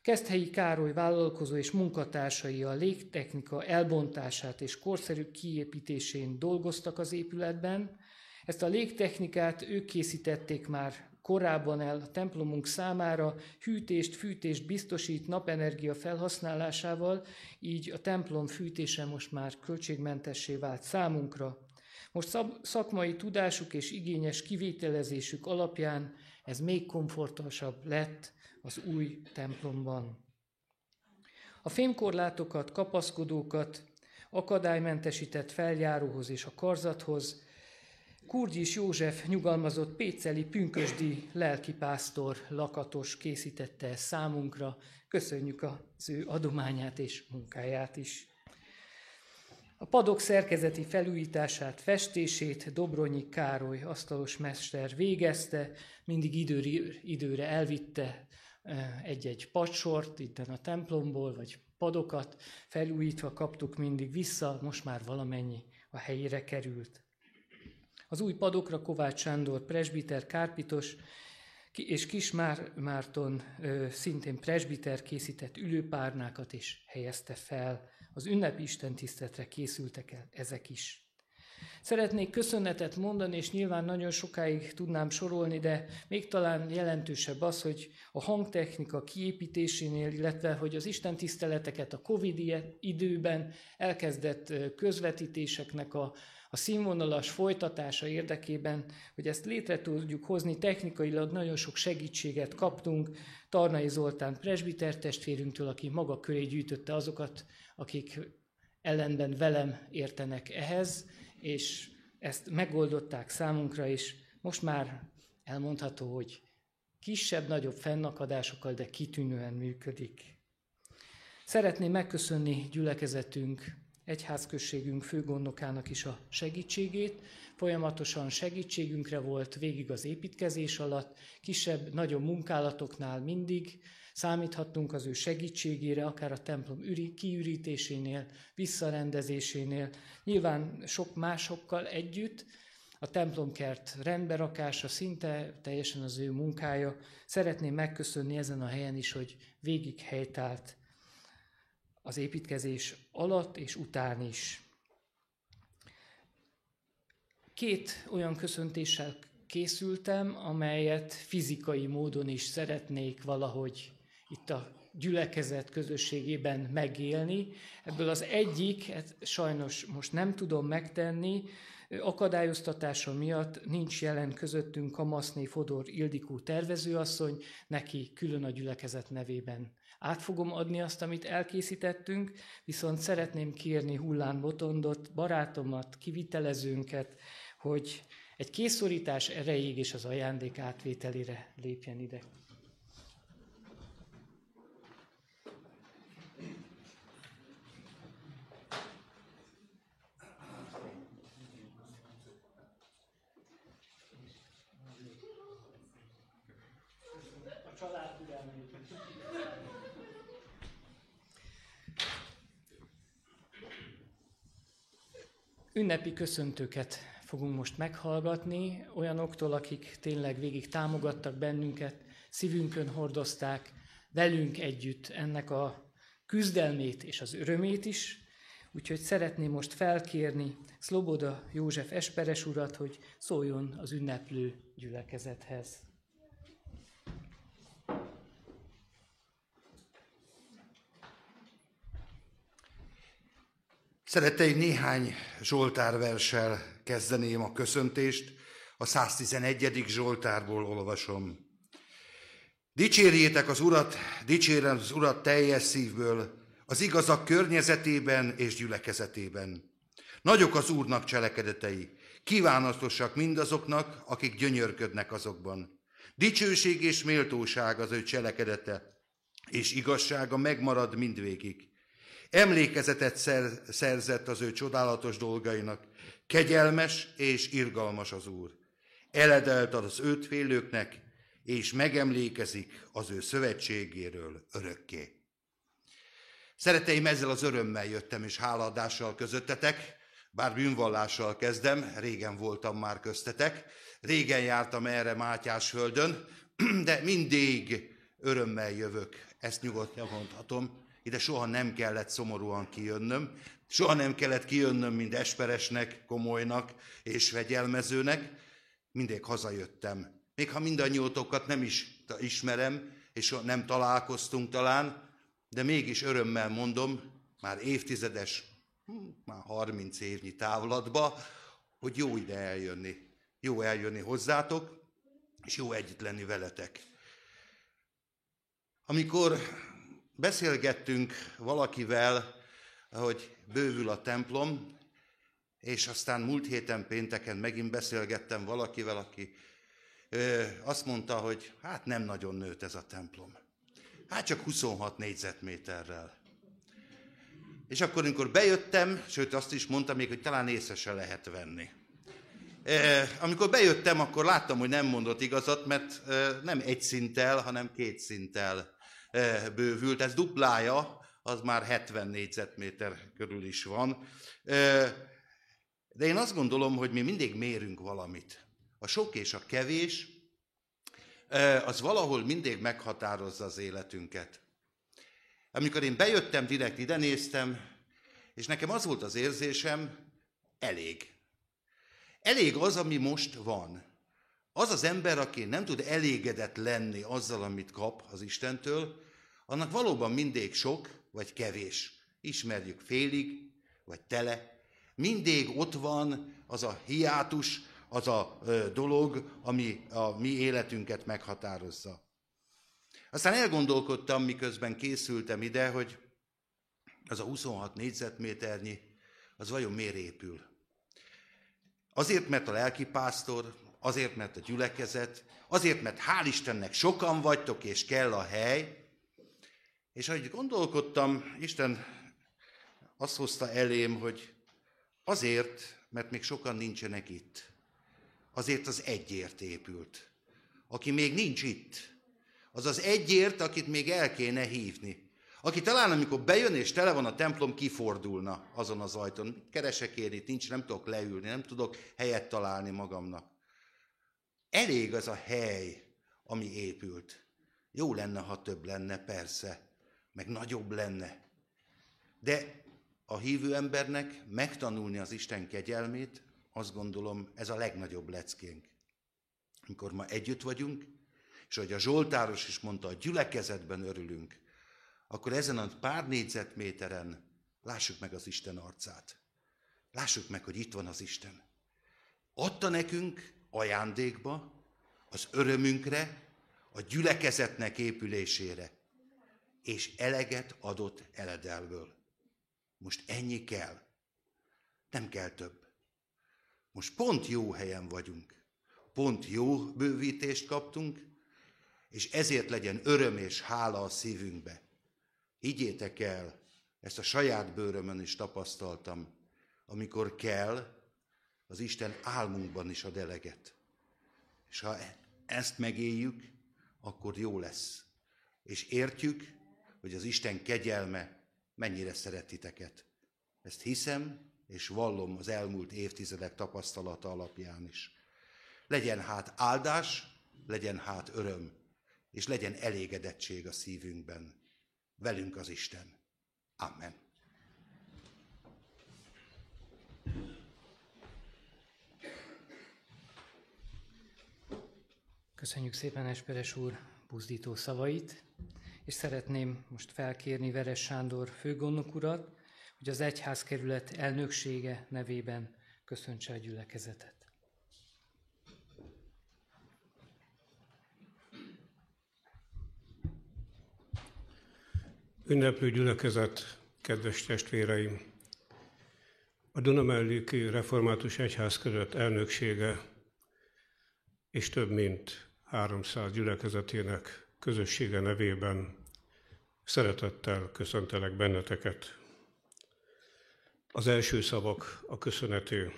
Keszthelyi Károly vállalkozó és munkatársai a légtechnika elbontását és korszerű kiépítésén dolgoztak az épületben. Ezt a légtechnikát ők készítették már korábban el a templomunk számára, hűtést, fűtést biztosít napenergia felhasználásával, így a templom fűtése most már költségmentessé vált számunkra. Most szakmai tudásuk és igényes kivételezésük alapján ez még komfortosabb lett az új templomban. A fémkorlátokat, kapaszkodókat akadálymentesített feljáróhoz és a karzathoz Kurgyis József nyugalmazott péceli pünkösdi lelkipásztor lakatos készítette számunkra. Köszönjük az ő adományát és munkáját is. A padok szerkezeti felújítását, festését Dobronyi Károly asztalos mester végezte, mindig időre, időre elvitte egy-egy padsort itten a templomból, vagy padokat felújítva kaptuk mindig vissza, most már valamennyi a helyére került. Az új padokra Kovács Sándor presbiter kárpitos és Kis Márton szintén presbiter készített ülőpárnákat is helyezte fel. Az ünnepi istentiszteletre készültek el ezek is. Szeretnék köszönetet mondani, és nyilván nagyon sokáig tudnám sorolni, de még talán jelentősebb az, hogy a hangtechnika kiépítésénél, illetve hogy az istentiszteleteket a Covid időben elkezdett közvetítéseknek a, a színvonalas folytatása érdekében, hogy ezt létre tudjuk hozni, technikailag nagyon sok segítséget kaptunk Tarnai Zoltán presbiter testvérünktől, aki maga köré gyűjtötte azokat, akik ellenben velem értenek ehhez, és ezt megoldották számunkra is. Most már elmondható, hogy kisebb-nagyobb fennakadásokkal, de kitűnően működik. Szeretném megköszönni gyülekezetünk, egyházközségünk főgondnokának is a segítségét. Folyamatosan segítségünkre volt végig az építkezés alatt, kisebb-nagyobb munkálatoknál mindig számíthattunk az ő segítségére, akár a templom kiürítésénél, visszarendezésénél, nyilván sok másokkal együtt. A templomkert rendberakása szinte teljesen az ő munkája. Szeretném megköszönni ezen a helyen is, hogy végig helytált az építkezés alatt és után is. Két olyan köszöntéssel készültem, amelyet fizikai módon is szeretnék valahogy itt a gyülekezet közösségében megélni. Ebből az egyik, sajnos most nem tudom megtenni, akadályoztatása miatt nincs jelen közöttünk Kamaszné Fodor Ildikó tervezőasszony, neki külön a gyülekezet nevében át fogom adni azt, amit elkészítettünk, viszont szeretném kérni Hullán Botondot, barátomat, kivitelezőnket, hogy egy készszorítás erejéig és az ajándék átvételére lépjen ide. Ünnepi köszöntőket fogunk most meghallgatni, olyanoktól, akik tényleg végig támogattak bennünket, szívünkön hordozták velünk együtt ennek a küzdelmét és az örömét is. Úgyhogy szeretném most felkérni Szloboda József Esperes urat, hogy szóljon az ünneplő gyülekezethez. Szeretteim, néhány zsoltárverssel kezdeném a köszöntést, a száztizenegyedik zsoltárból olvasom. Dicsérjétek az Urat, dicsérem az Urat teljes szívből, az igazak környezetében és gyülekezetében. Nagyok az Úrnak cselekedetei, kívánatosak mindazoknak, akik gyönyörködnek azokban. Dicsőség és méltóság az ő cselekedete, és igazsága megmarad mindvégig. Emlékezetet szerzett az ő csodálatos dolgainak, kegyelmes és irgalmas az Úr. Eledelt az őt félőknek, és megemlékezik az ő szövetségéről örökké. Szeretteim, ezzel az örömmel jöttem és hálaadással közöttetek, bár bűnvallással kezdem, régen voltam már köztetek, régen jártam erre Mátyásföldön, de mindig örömmel jövök ezt nyugodtan mondhatom, ide soha nem kellett szomorúan kijönnöm, soha nem kellett kijönnöm, mint esperesnek, komolynak és fegyelmezőnek, mindig hazajöttem. Még ha mindannyiótokat nem is ismerem, és nem találkoztunk talán, de mégis örömmel mondom, már évtizedes, már harminc évnyi távlatba, hogy jó ide eljönni. Jó eljönni hozzátok, és jó együtt lenni veletek. Amikor beszélgettünk valakivel, hogy bővül a templom, és aztán múlt héten pénteken megint beszélgettem valakivel, aki ö, azt mondta, hogy hát nem nagyon nőtt ez a templom. Hát csak huszonhat négyzetméterrel. És akkor, amikor bejöttem, sőt azt is mondtam még, hogy talán észre se lehet venni. E, amikor bejöttem, akkor láttam, hogy nem mondott igazat, mert e, nem egy szinttel, hanem két szinttel e, bővült. Ez duplája, az már hetven négyzetméter körül is van. E, de én azt gondolom, hogy mi mindig mérünk valamit. A sok és a kevés, e, az valahol mindig meghatározza az életünket. Amikor én bejöttem, direkt ide néztem, és nekem az volt az érzésem, elég. Elég az, ami most van. Az az ember, aki nem tud elégedett lenni azzal, amit kap az Istentől, annak valóban mindig sok, vagy kevés. Ismerjük félig, vagy tele. Mindig ott van az a hiátus, az a dolog, ami a mi életünket meghatározza. Aztán elgondolkodtam, miközben készültem ide, hogy az a huszonhat négyzetméternyi, az vajon miért épül? Azért, mert a lelkipásztor, azért, mert a gyülekezet, azért, mert hál' Istennek sokan vagytok, és kell a hely. És ahogy gondolkodtam, Isten azt hozta elém, hogy azért, mert még sokan nincsenek itt. Azért az egyért épült. Aki még nincs itt, az az egyért, akit még el kéne hívni. Aki talán, amikor bejön és tele van a templom, kifordulna azon az ajtón. Keresek én itt, nincs, nem tudok leülni, nem tudok helyet találni magamnak. Elég az a hely, ami épült. Jó lenne, ha több lenne, persze, meg nagyobb lenne. De a hívő embernek megtanulni az Isten kegyelmét, azt gondolom, ez a legnagyobb leckénk. Amikor ma együtt vagyunk, és ahogy a Zsoltáros is mondta, a gyülekezetben örülünk, akkor ezen a pár négyzetméteren lássuk meg az Isten arcát. Lássuk meg, hogy itt van az Isten. Adta nekünk ajándékba, az örömünkre, a gyülekezetnek épülésére, és eleget adott eledelből. Most ennyi kell. Nem kell több. Most pont jó helyen vagyunk. Pont jó bővítést kaptunk, és ezért legyen öröm és hála a szívünkbe. Higgyétek el, ezt a saját bőrömön is tapasztaltam, amikor kell, az Isten álmunkban is ad eleget. És ha ezt megéljük, akkor jó lesz. És értjük, hogy az Isten kegyelme mennyire szeret titeket. Ezt hiszem, és vallom az elmúlt évtizedek tapasztalata alapján is. Legyen hát áldás, legyen hát öröm, és legyen elégedettség a szívünkben. Velünk az Isten. Amen. Köszönjük szépen Esperes úr buzdító szavait, és szeretném most felkérni Veres Sándor főgondnok urat, hogy az egyházkerület elnöksége nevében köszöntse a gyülekezetet. Ünneplő gyülekezet, kedves testvéreim! A Dunamelléki Református Egyházkerület elnöksége és több mint háromszáz gyülekezetének közössége nevében szeretettel köszöntelek benneteket. Az első szavak a köszönető.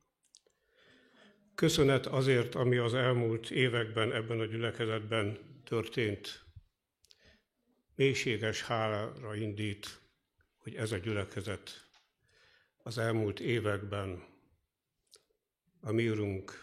Köszönet azért, ami az elmúlt években ebben a gyülekezetben történt. Mélységes hálára indít, hogy ez a gyülekezet az elmúlt években a mi Urunk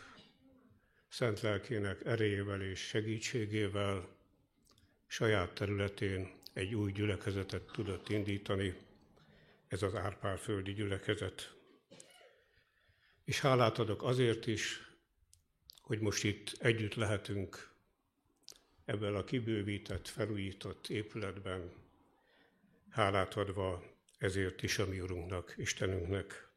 szent lelkének erejével és segítségével saját területén egy új gyülekezetet tudott indítani, ez az árpályföldi gyülekezet. És hálát adok azért is, hogy most itt együtt lehetünk ebben a kibővített, felújított épületben, hálát adva ezért is a mi Urunknak, Istenünknek.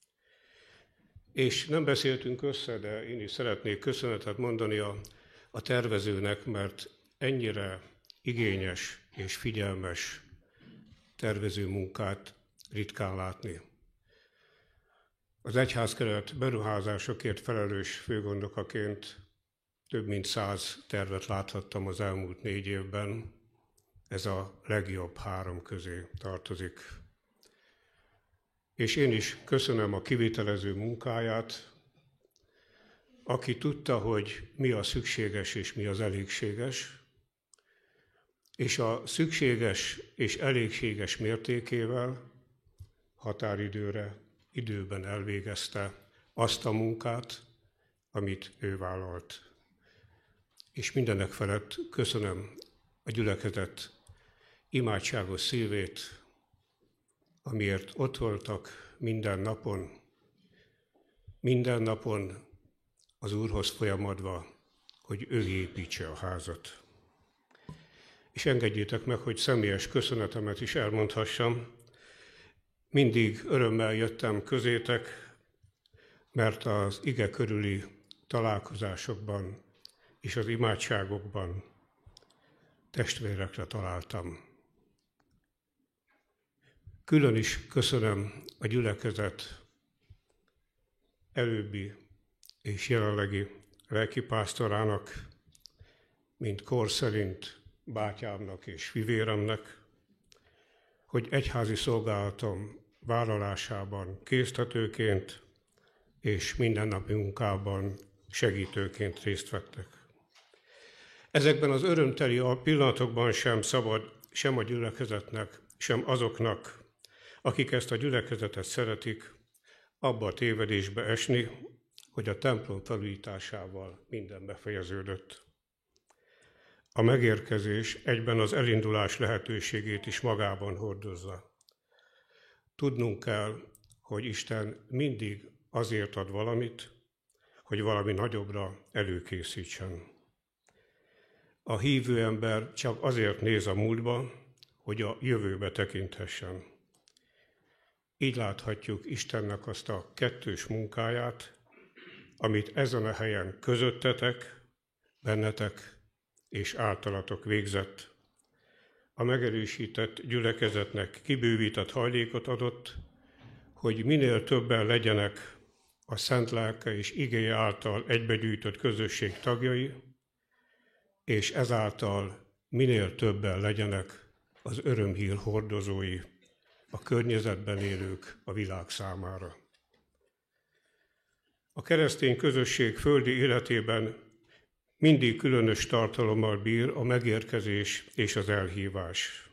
És nem beszéltünk össze, de én is szeretnék köszönetet mondani a, a tervezőnek, mert ennyire igényes és figyelmes tervező munkát ritkán látni. Az egyházkeret beruházásokért felelős főgondnokaként több mint száz tervet láthattam az elmúlt négy évben. Ez a legjobb három közé tartozik. És én is köszönöm a kivitelező munkáját, aki tudta, hogy mi a szükséges és mi az elégséges, és a szükséges és elégséges mértékével határidőre, időben elvégezte azt a munkát, amit ő vállalt. És mindenek felett köszönöm a gyülekezet imádságos szívét, amiért ott voltak minden napon, minden napon az Úrhoz folyamodva, hogy ő építse a házat. És engedjétek meg, hogy személyes köszönetemet is elmondhassam. Mindig örömmel jöttem közétek, mert az ige körüli találkozásokban és az imádságokban testvérekre találtam. Külön is köszönöm a gyülekezet előbbi és jelenlegi lelkipásztorának, mint kor szerint bátyámnak és fivéremnek, hogy egyházi szolgálatom vállalásában késztetőként és mindennapi munkában segítőként részt vettek. Ezekben az örömteli pillanatokban sem szabad sem a gyülekezetnek, sem azoknak, akik ezt a gyülekezetet szeretik, abba a tévedésbe esni, hogy a templom felújításával minden befejeződött. A megérkezés egyben az elindulás lehetőségét is magában hordozza. Tudnunk kell, hogy Isten mindig azért ad valamit, hogy valami nagyobbra előkészítsen. A hívő ember csak azért néz a múltba, hogy a jövőbe tekinthessen. Így láthatjuk Istennek azt a kettős munkáját, amit ezen a helyen közöttetek, bennetek és általatok végzett. A megerősített gyülekezetnek kibővített hajlékot adott, hogy minél többen legyenek a Szent Lelke és igéje által egybegyűjtött közösség tagjai, és ezáltal minél többen legyenek az örömhír hordozói, a környezetben élők a világ számára. A keresztény közösség földi életében mindig különös tartalommal bír a megérkezés és az elhívás.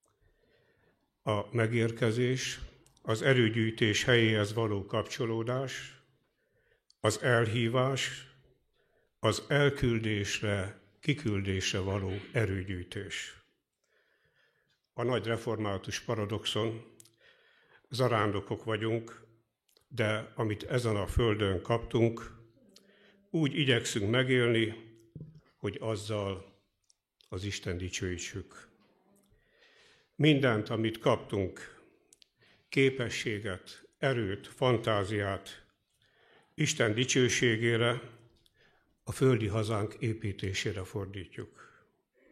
A megérkezés, az erőgyűjtés helyéhez való kapcsolódás, az elhívás, az elküldésre, kiküldésre való erőgyűjtés. A nagy református paradoxon, zarándokok vagyunk, de amit ezen a földön kaptunk, úgy igyekszünk megélni, hogy azzal az Isten dicsőítsük. Mindent, amit kaptunk, képességet, erőt, fantáziát, Isten dicsőségére, a földi hazánk építésére fordítjuk.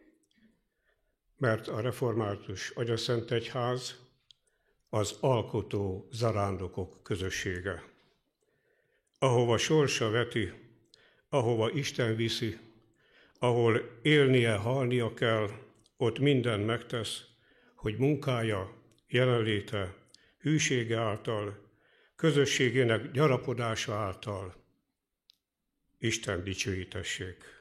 Mert a református Agyaszent Egyház az alkotó zarándokok közössége. Ahova sorsa veti, ahova Isten viszi, ahol élnie, halnia kell, ott mindent megtesz, hogy munkája, jelenléte, hűsége által, közösségének gyarapodása által Isten dicsőítessék.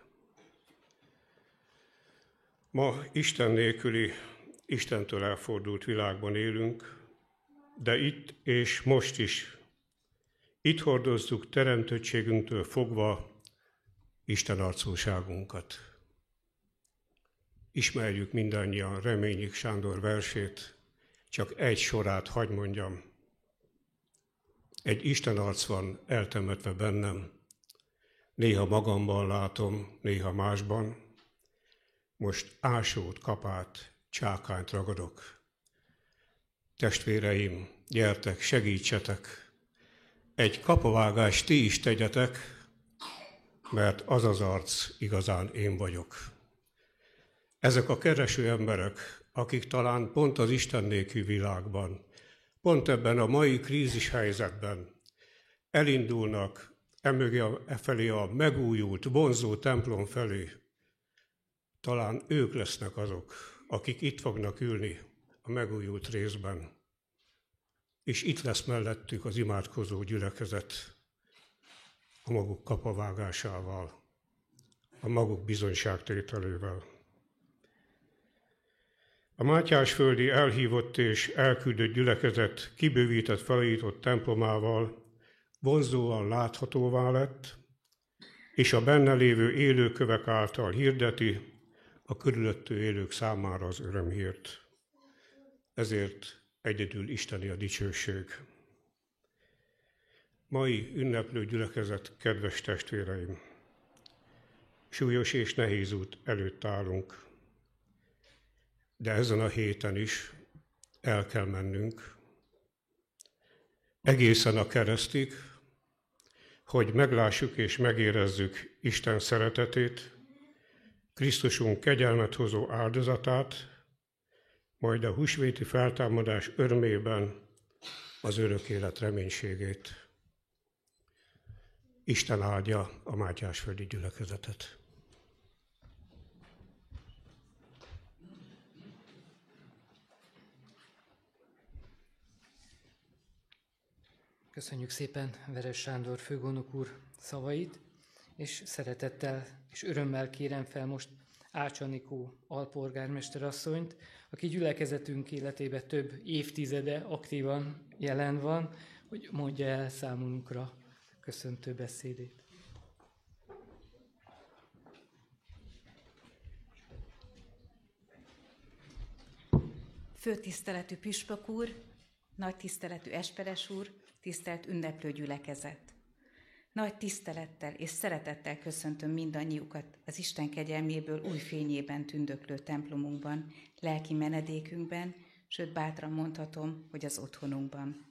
Ma Isten nélküli, Istentől elfordult világban élünk, de itt és most is itt hordozzuk teremtöttségünktől fogva Isten arcúságunkat. ismerjük mindannyian Reményik Sándor versét, csak egy sorát hagy mondjam. Egy istenarc van eltemetve bennem, néha magamban látom, néha másban, most ásót, kapát, csákányt ragadok. Testvéreim, gyertek, segítsetek, egy kapavágást ti is tegyetek, mert az az arc igazán én vagyok. Ezek a kereső emberek, akik talán pont az Isten nélkül világban, pont ebben a mai krízis helyzetben elindulnak emögé, e felé a megújult, vonzó templom felé, talán ők lesznek azok, akik itt fognak ülni a megújult részben, és itt lesz mellettük az imádkozó gyülekezet a maguk kapavágásával, a maguk bizonyságtételével. A mátyásföldi elhívott és elküldött gyülekezet kibővített, felújított templomával vonzóan láthatóvá lett, és a benne lévő élőkövek által hirdeti a körülöttő élők számára az örömhírt. Ezért egyedül isteni a dicsőség. Mai ünneplő gyülekezet, kedves testvéreim, súlyos és nehéz út előtt állunk, de ezen a héten is el kell mennünk, egészen a keresztig, hogy meglássuk és megérezzük Isten szeretetét, Krisztusunk kegyelmet hozó áldozatát, majd a húsvéti feltámadás örömében az örök élet reménységét. Isten áldja a mátyásföldi gyülekezetet. Köszönjük szépen Veres Sándor főgondnok úr szavait, és szeretettel és örömmel kérem fel most Ács Anikó alpolgármester asszonyt, aki gyülekezetünk életében több évtizede aktívan jelen van, hogy mondja el számunkra köszöntő beszédét. Főtiszteletű püspök úr, nagy tiszteletű esperes úr, tisztelt ünneplő gyülekezet! Nagy tisztelettel és szeretettel köszöntöm mindannyiukat az Isten kegyelméből új fényében tündöklő templomunkban, lelki menedékünkben, sőt bátran mondhatom, hogy az otthonunkban.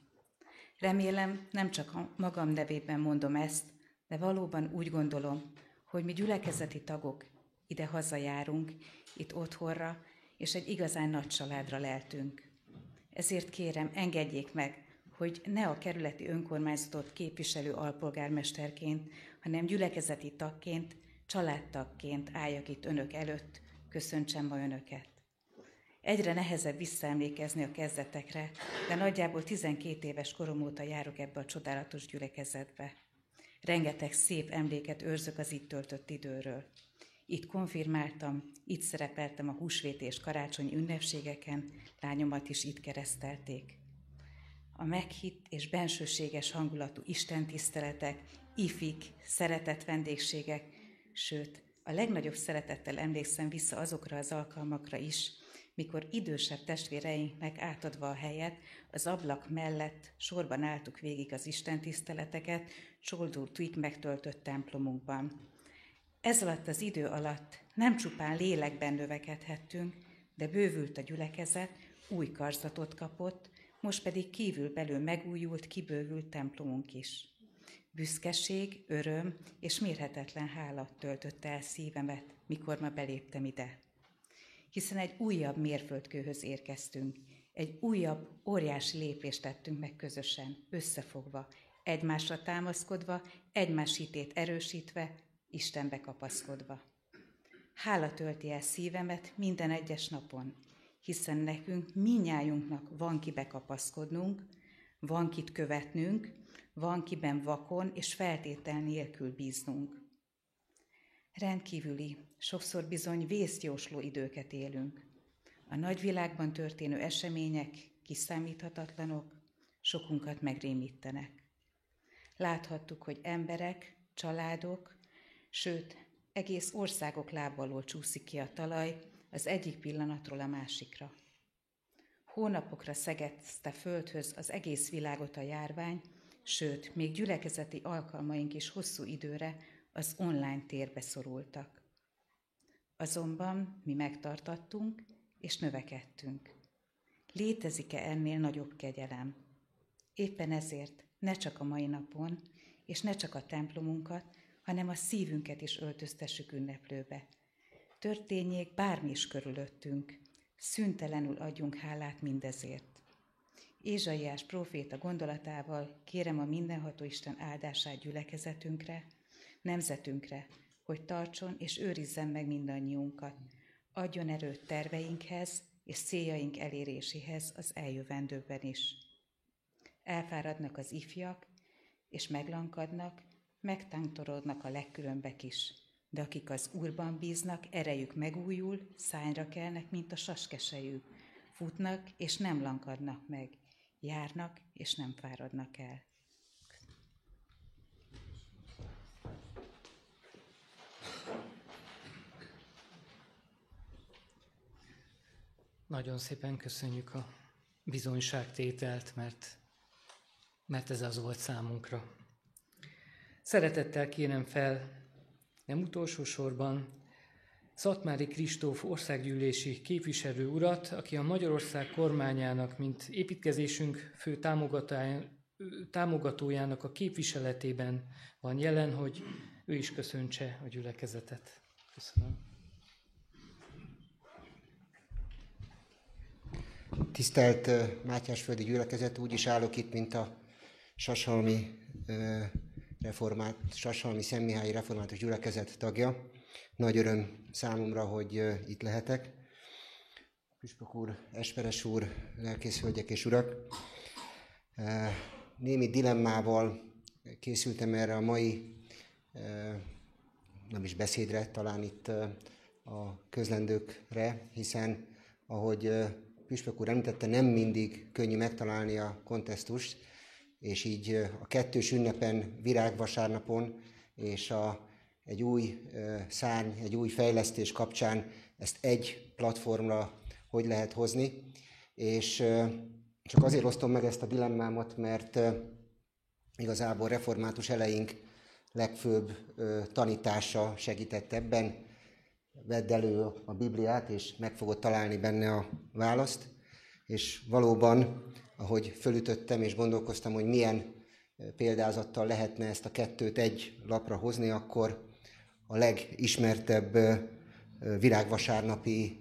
Remélem, nem csak a magam nevében mondom ezt, de valóban úgy gondolom, hogy mi gyülekezeti tagok ide hazajárunk, itt otthonra, és egy igazán nagy családra leltünk. Ezért kérem, engedjék meg, hogy ne a kerületi önkormányzatot képviselő alpolgármesterként, hanem gyülekezeti tagként, családtagként álljak itt önök előtt, köszöntsem ma önöket. Egyre nehezebb visszaemlékezni a kezdetekre, de nagyjából tizenkét éves korom óta járok ebbe a csodálatos gyülekezetbe. Rengeteg szép emléket őrzök az itt töltött időről. Itt konfirmáltam, itt szerepeltem a húsvét és karácsonyi ünnepségeken, lányomat is itt keresztelték. A meghitt és bensőséges hangulatú istentiszteletek, ifik, szeretett vendégségek, sőt, a legnagyobb szeretettel emlékszem vissza azokra az alkalmakra is, mikor idősebb testvéreinknek átadva a helyet, az ablak mellett sorban álltuk végig az istentiszteleteket, csoldultig megtöltött templomunkban. Ez alatt az idő alatt nem csupán lélekben növekedhettünk, de bővült a gyülekezet, új karzatot kapott, most pedig kívülbelül megújult, kibővült templomunk is. Büszkeség, öröm és mérhetetlen hála töltötte el szívemet, mikor ma beléptem ide. Hiszen egy újabb mérföldkőhöz érkeztünk, egy újabb, óriási lépést tettünk meg közösen, összefogva, egymásra támaszkodva, egymás hitét erősítve, Istenbe kapaszkodva. Hála tölti el szívemet minden egyes napon, hiszen nekünk, mindnyájunknak van kibe kapaszkodnunk, van kit követnünk, van kiben vakon és feltétel nélkül bíznunk. Rendkívüli, sokszor bizony vészjósló időket élünk. A nagyvilágban történő események kiszámíthatatlanok, sokunkat megrémítenek. Láthattuk, hogy emberek, családok, sőt, egész országok lába alól csúszik ki a talaj, az egyik pillanatról a másikra. Hónapokra szegezte földhöz az egész világot a járvány, sőt, még gyülekezeti alkalmaink is hosszú időre az online térbe szorultak. Azonban mi megtartattunk és növekedtünk. Létezik-e ennél nagyobb kegyelem? Éppen ezért ne csak a mai napon, és ne csak a templomunkat, hanem a szívünket is öltöztessük ünneplőbe. Történjék bármi is körülöttünk, szüntelenül adjunk hálát mindezért. Ézsaiás próféta gondolatával kérem a mindenható Isten áldását gyülekezetünkre, nemzetünkre, hogy tartson és őrizzen meg mindannyiunkat, adjon erőt terveinkhez és céljaink eléréséhez az eljövendőben is. Elfáradnak az ifjak, és meglankadnak, megtántorodnak a legkülönbek is, de akik az Úrban bíznak, erejük megújul, szányra kelnek, mint a saskesejük, futnak, és nem lankadnak meg, járnak, és nem fáradnak el. Nagyon szépen köszönjük a bizonyságtételt, mert, mert ez az volt számunkra. Szeretettel kérem fel, nem utolsó sorban, Szatmári Kristóf országgyűlési képviselő urat, aki a Magyarország kormányának, mint építkezésünk fő támogatójának a képviseletében van jelen, hogy ő is köszöntse a gyülekezetet. Köszönöm. Tisztelt Mátyásföldi gyülekezet, úgy is állok itt, mint a Sashalmi, reformát, Sashalmi Szentmihályi Református Gyülekezet tagja. Nagy öröm számomra, hogy itt lehetek. Püspök úr, esperes úr, lelkész hölgyek és urak! Némi dilemmával készültem erre a mai, nem is beszédre, talán itt a közlendőkre, hiszen ahogy Püspök úr említette, nem mindig könnyű megtalálni a kontextust, és így a kettős ünnepen, virágvasárnapon és a, egy új szárny, egy új fejlesztés kapcsán ezt egy platformra hogy lehet hozni. És csak azért osztom meg ezt a dilemmámat, mert igazából református eleink legfőbb tanítása segített ebben. Vedd elő a Bibliát, és meg fogod találni benne a választ. És valóban, ahogy fölütöttem és gondolkoztam, hogy milyen példázattal lehetne ezt a kettőt egy lapra hozni, akkor a legismertebb virágvasárnapi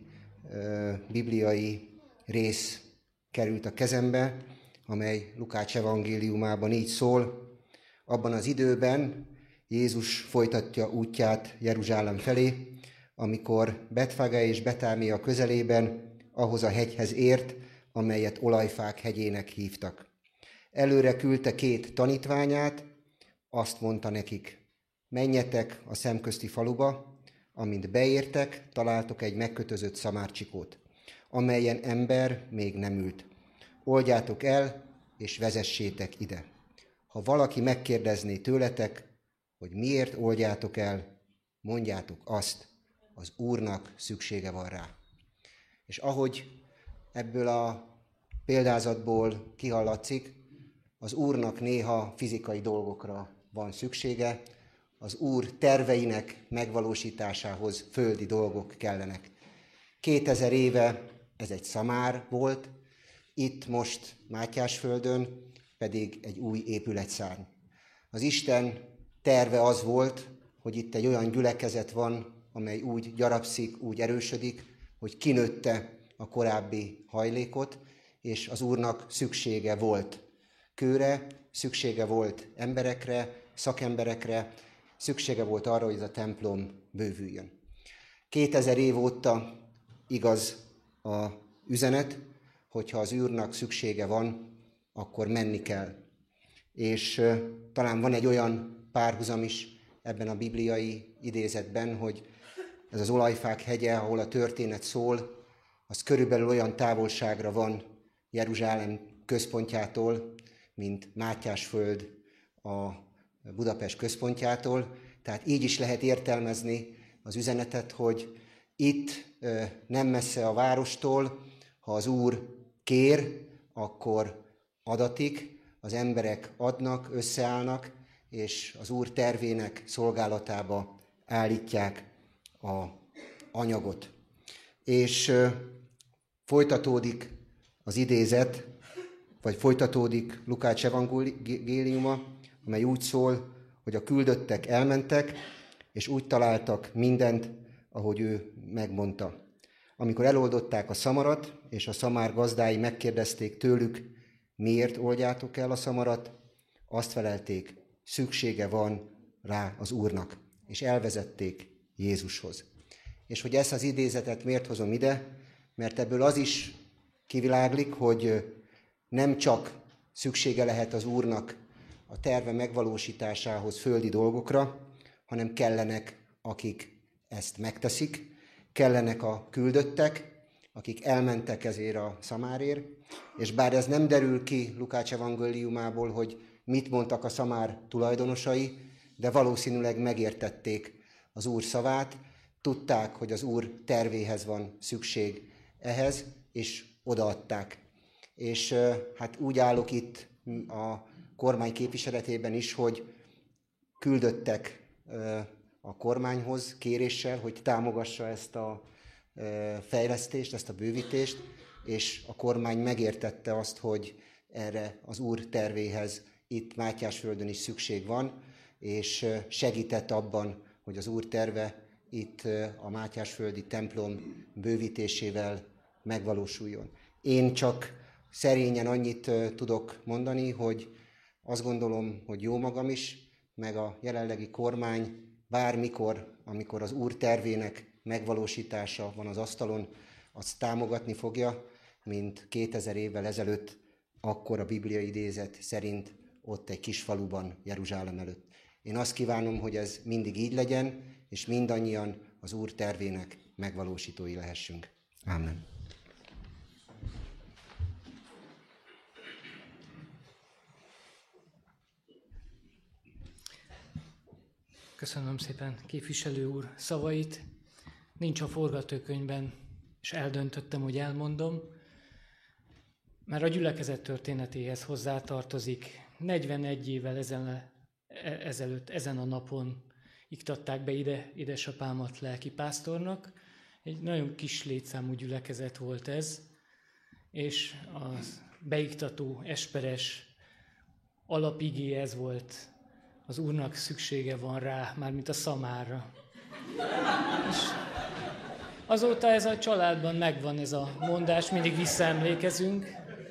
bibliai rész került a kezembe, amely Lukács evangéliumában így szól: abban az időben Jézus folytatja útját Jeruzsálem felé, amikor Betfage és Betánia közelében ahhoz a hegyhez ért, amelyet Olajfák hegyének hívtak. Előre küldte két tanítványát, azt mondta nekik: menjetek a szemközti faluba, amint beértek, találtok egy megkötözött szamárcsikót, amelyen ember még nem ült. Oldjátok el, és vezessétek ide. Ha valaki megkérdezné tőletek, hogy miért oldjátok el, mondjátok azt: az Úrnak szüksége van rá. És ahogy ebből a példázatból kihallatszik, az Úrnak néha fizikai dolgokra van szüksége, az Úr terveinek megvalósításához földi dolgok kellenek. Kétezer éve ez egy szamár volt, itt most Mátyásföldön pedig egy új épületszárny. Az Isten terve az volt, hogy itt egy olyan gyülekezet van, amely úgy gyarapszik, úgy erősödik, hogy kinőtte a korábbi hajlékot, és az Úrnak szüksége volt kőre, szüksége volt emberekre, szakemberekre, szüksége volt arra, hogy ez a templom bővüljön. Kétezer év óta igaz a üzenet, hogyha az Úrnak szüksége van, akkor menni kell. És uh, talán van egy olyan párhuzam is ebben a bibliai idézetben, hogy ez az Olajfák hegye, ahol a történet szól, az körülbelül olyan távolságra van Jeruzsálem központjától, mint Mátyásföld a Budapest központjától. Tehát így is lehet értelmezni az üzenetet, hogy itt nem messze a várostól, ha az Úr kér, akkor adatik, az emberek adnak, összeállnak, és az Úr tervének szolgálatába állítják a anyagot. És folytatódik az idézet, vagy folytatódik Lukács evangéliuma, amely úgy szól, hogy a küldöttek elmentek, és úgy találtak mindent, ahogy ő megmondta. Amikor eloldották a szamarat, és a szamár gazdái megkérdezték tőlük, miért oldjátok el a szamarat, azt felelték, szüksége van rá az Úrnak, és elvezették Jézushoz. És hogy ezt az idézetet miért hozom ide? Mert ebből az is kiviláglik, hogy nem csak szüksége lehet az Úrnak a terve megvalósításához földi dolgokra, hanem kellenek, akik ezt megteszik, kellenek a küldöttek, akik elmentek ezért a szamárért, és bár ez nem derül ki Lukács evangéliumából, hogy mit mondtak a szamár tulajdonosai, de valószínűleg megértették az Úr szavát, tudták, hogy az Úr tervéhez van szükség ehhez, és odaadták. És hát úgy állok itt a kormány képviseletében is, hogy küldöttek a kormányhoz kéréssel, hogy támogassa ezt a fejlesztést, ezt a bővítést, és a kormány megértette azt, hogy erre az Úr tervéhez itt Mátyásföldön is szükség van, és segített abban, hogy az Úr terve itt a Mátyásföldi templom bővítésével megvalósuljon. Én csak szerényen annyit tudok mondani, hogy azt gondolom, hogy jó magam is, meg a jelenlegi kormány bármikor, amikor az Úr tervének megvalósítása van az asztalon, azt támogatni fogja, mint kétezer évvel ezelőtt, akkor a Biblia idézet szerint ott egy kis faluban, Jeruzsálem előtt. Én azt kívánom, hogy ez mindig így legyen, és mindannyian az Úr tervének megvalósítói lehessünk. Amen. Köszönöm szépen képviselő úr szavait. Nincs a forgatókönyvben, és eldöntöttem, hogy elmondom, mert a gyülekezet történetéhez hozzátartozik. negyvenegy évvel ezen, ezelőtt, ezen a napon iktatták be ide édesapámat lelkipásztornak. Egy nagyon kis létszámú gyülekezet volt ez, és a beiktató esperes alapigé ez volt: az Úrnak szüksége van rá, mármint a szamárra. És azóta ez a családban megvan ez a mondás, mindig visszaemlékezünk,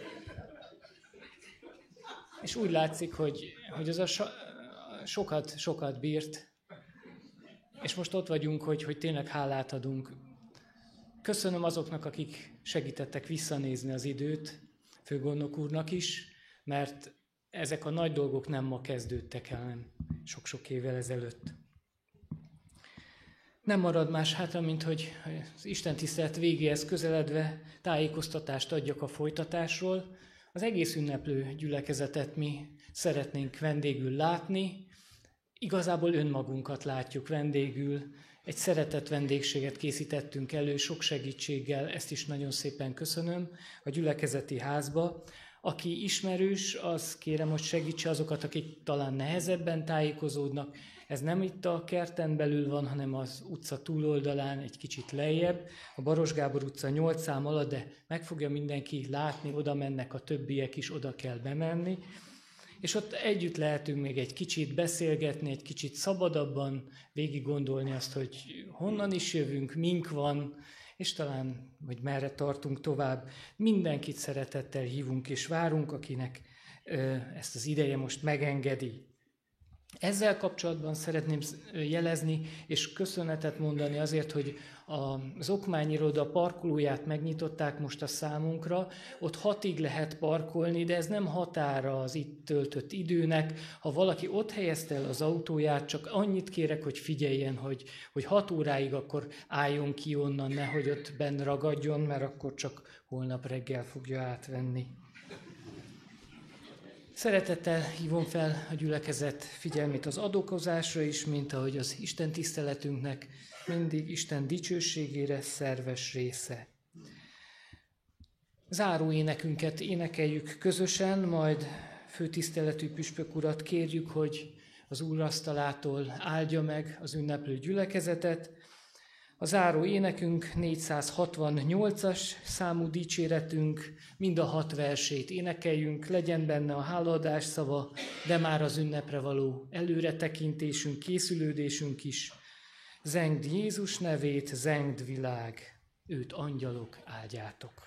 és úgy látszik, hogy, hogy az a so, sokat, sokat bírt, és most ott vagyunk, hogy, hogy tényleg hálát adunk. Köszönöm azoknak, akik segítettek visszanézni az időt, főgondnok úrnak is, mert ezek a nagy dolgok nem ma kezdődtek el, hanem sok-sok évvel ezelőtt. Nem marad más hátra, mint hogy az Isten tisztelet végéhez közeledve tájékoztatást adjak a folytatásról. Az egész ünneplő gyülekezetet mi szeretnénk vendégül látni. Igazából önmagunkat látjuk vendégül. Egy szeretett vendégséget készítettünk elő, sok segítséggel, ezt is nagyon szépen köszönöm, a gyülekezeti házba. Aki ismerős, az kérem, hogy segítse azokat, akik talán nehezebben tájékozódnak. Ez nem itt a kerten belül van, hanem az utca túloldalán, egy kicsit lejjebb, a Baros Gábor utca nyolc szám alatt, de meg fogja mindenki látni, oda mennek a többiek is, oda kell bemenni. És ott együtt lehetünk még egy kicsit beszélgetni, egy kicsit szabadabban végig gondolni azt, hogy honnan is jövünk, mink van, és talán, hogy merre tartunk tovább. Mindenkit szeretettel hívunk és várunk, akinek ö, ezt az ideje most megengedi. Ezzel kapcsolatban szeretném jelezni és köszönetet mondani azért, hogy az okmányiroda parkolóját megnyitották most a számunkra. Ott hatig lehet parkolni, de ez nem határa az itt töltött időnek. Ha valaki ott helyezte el az autóját, csak annyit kérek, hogy figyeljen, hogy, hogy hat óráig akkor álljon ki onnan, nehogy ott benn ragadjon, mert akkor csak holnap reggel fogja átvenni. Szeretettel hívom fel a gyülekezet figyelmét az adakozásra is, mint ahogy az Isten tiszteletünknek mindig Isten dicsőségére szerves része. Záró énekünket énekeljük közösen, majd főtiszteletű püspök urat kérjük, hogy az úrasztalától áldja meg az ünneplő gyülekezetet. A záró énekünk négyszázhatvannyolcas számú dicséretünk, mind a hat versét énekeljünk, legyen benne a hálaadás szava, de már az ünnepre való előretekintésünk, készülődésünk is. Zengd Jézus nevét, zengd világ, őt angyalok áldjátok.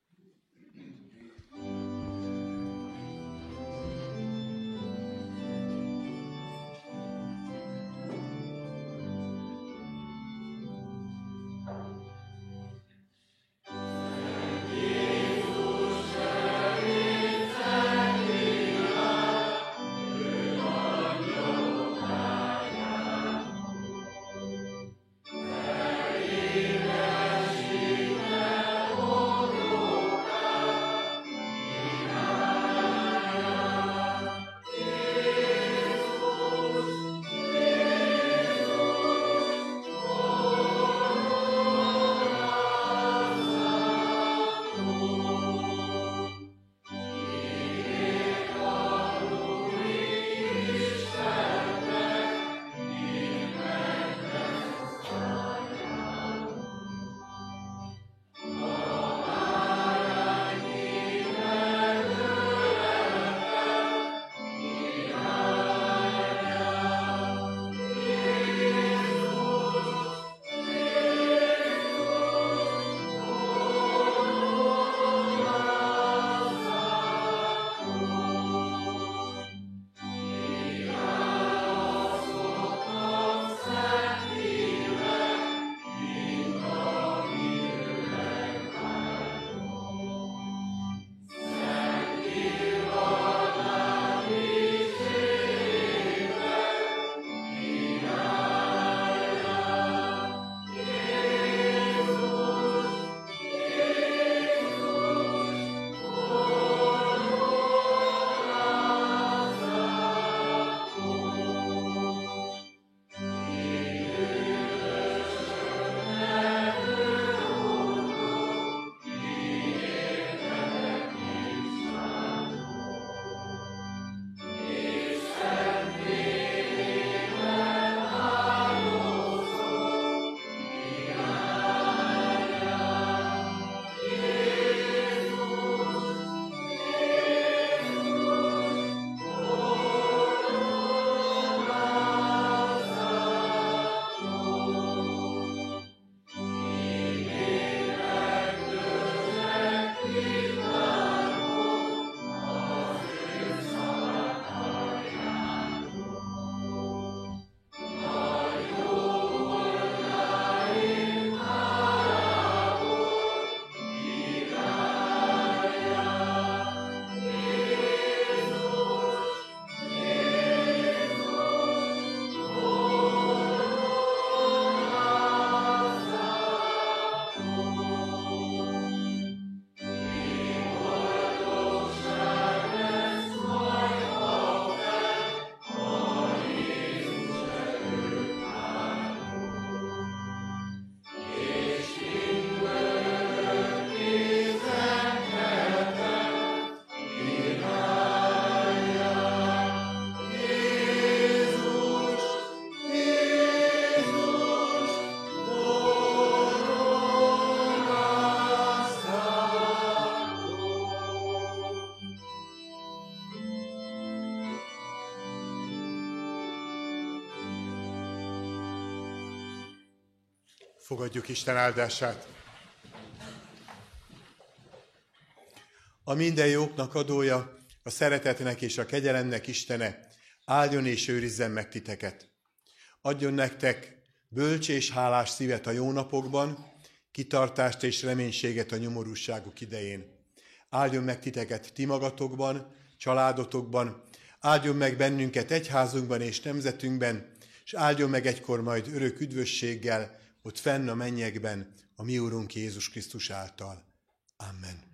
Fogadjuk Isten áldását. A minden jóknak adója, a szeretetnek és a kegyelemnek Istene, áldjon és őrizzen meg titeket. Adjon nektek bölcs és hálás szívet a jó napokban, kitartást és reménységet a nyomorúságuk idején. Áldjon meg titeket ti magatokban, családotokban, áldjon meg bennünket egyházunkban és nemzetünkben, és áldjon meg egykor majd örök üdvösséggel, ott fenn a mennyekben, a mi Úrunk Jézus Krisztus által. Amen.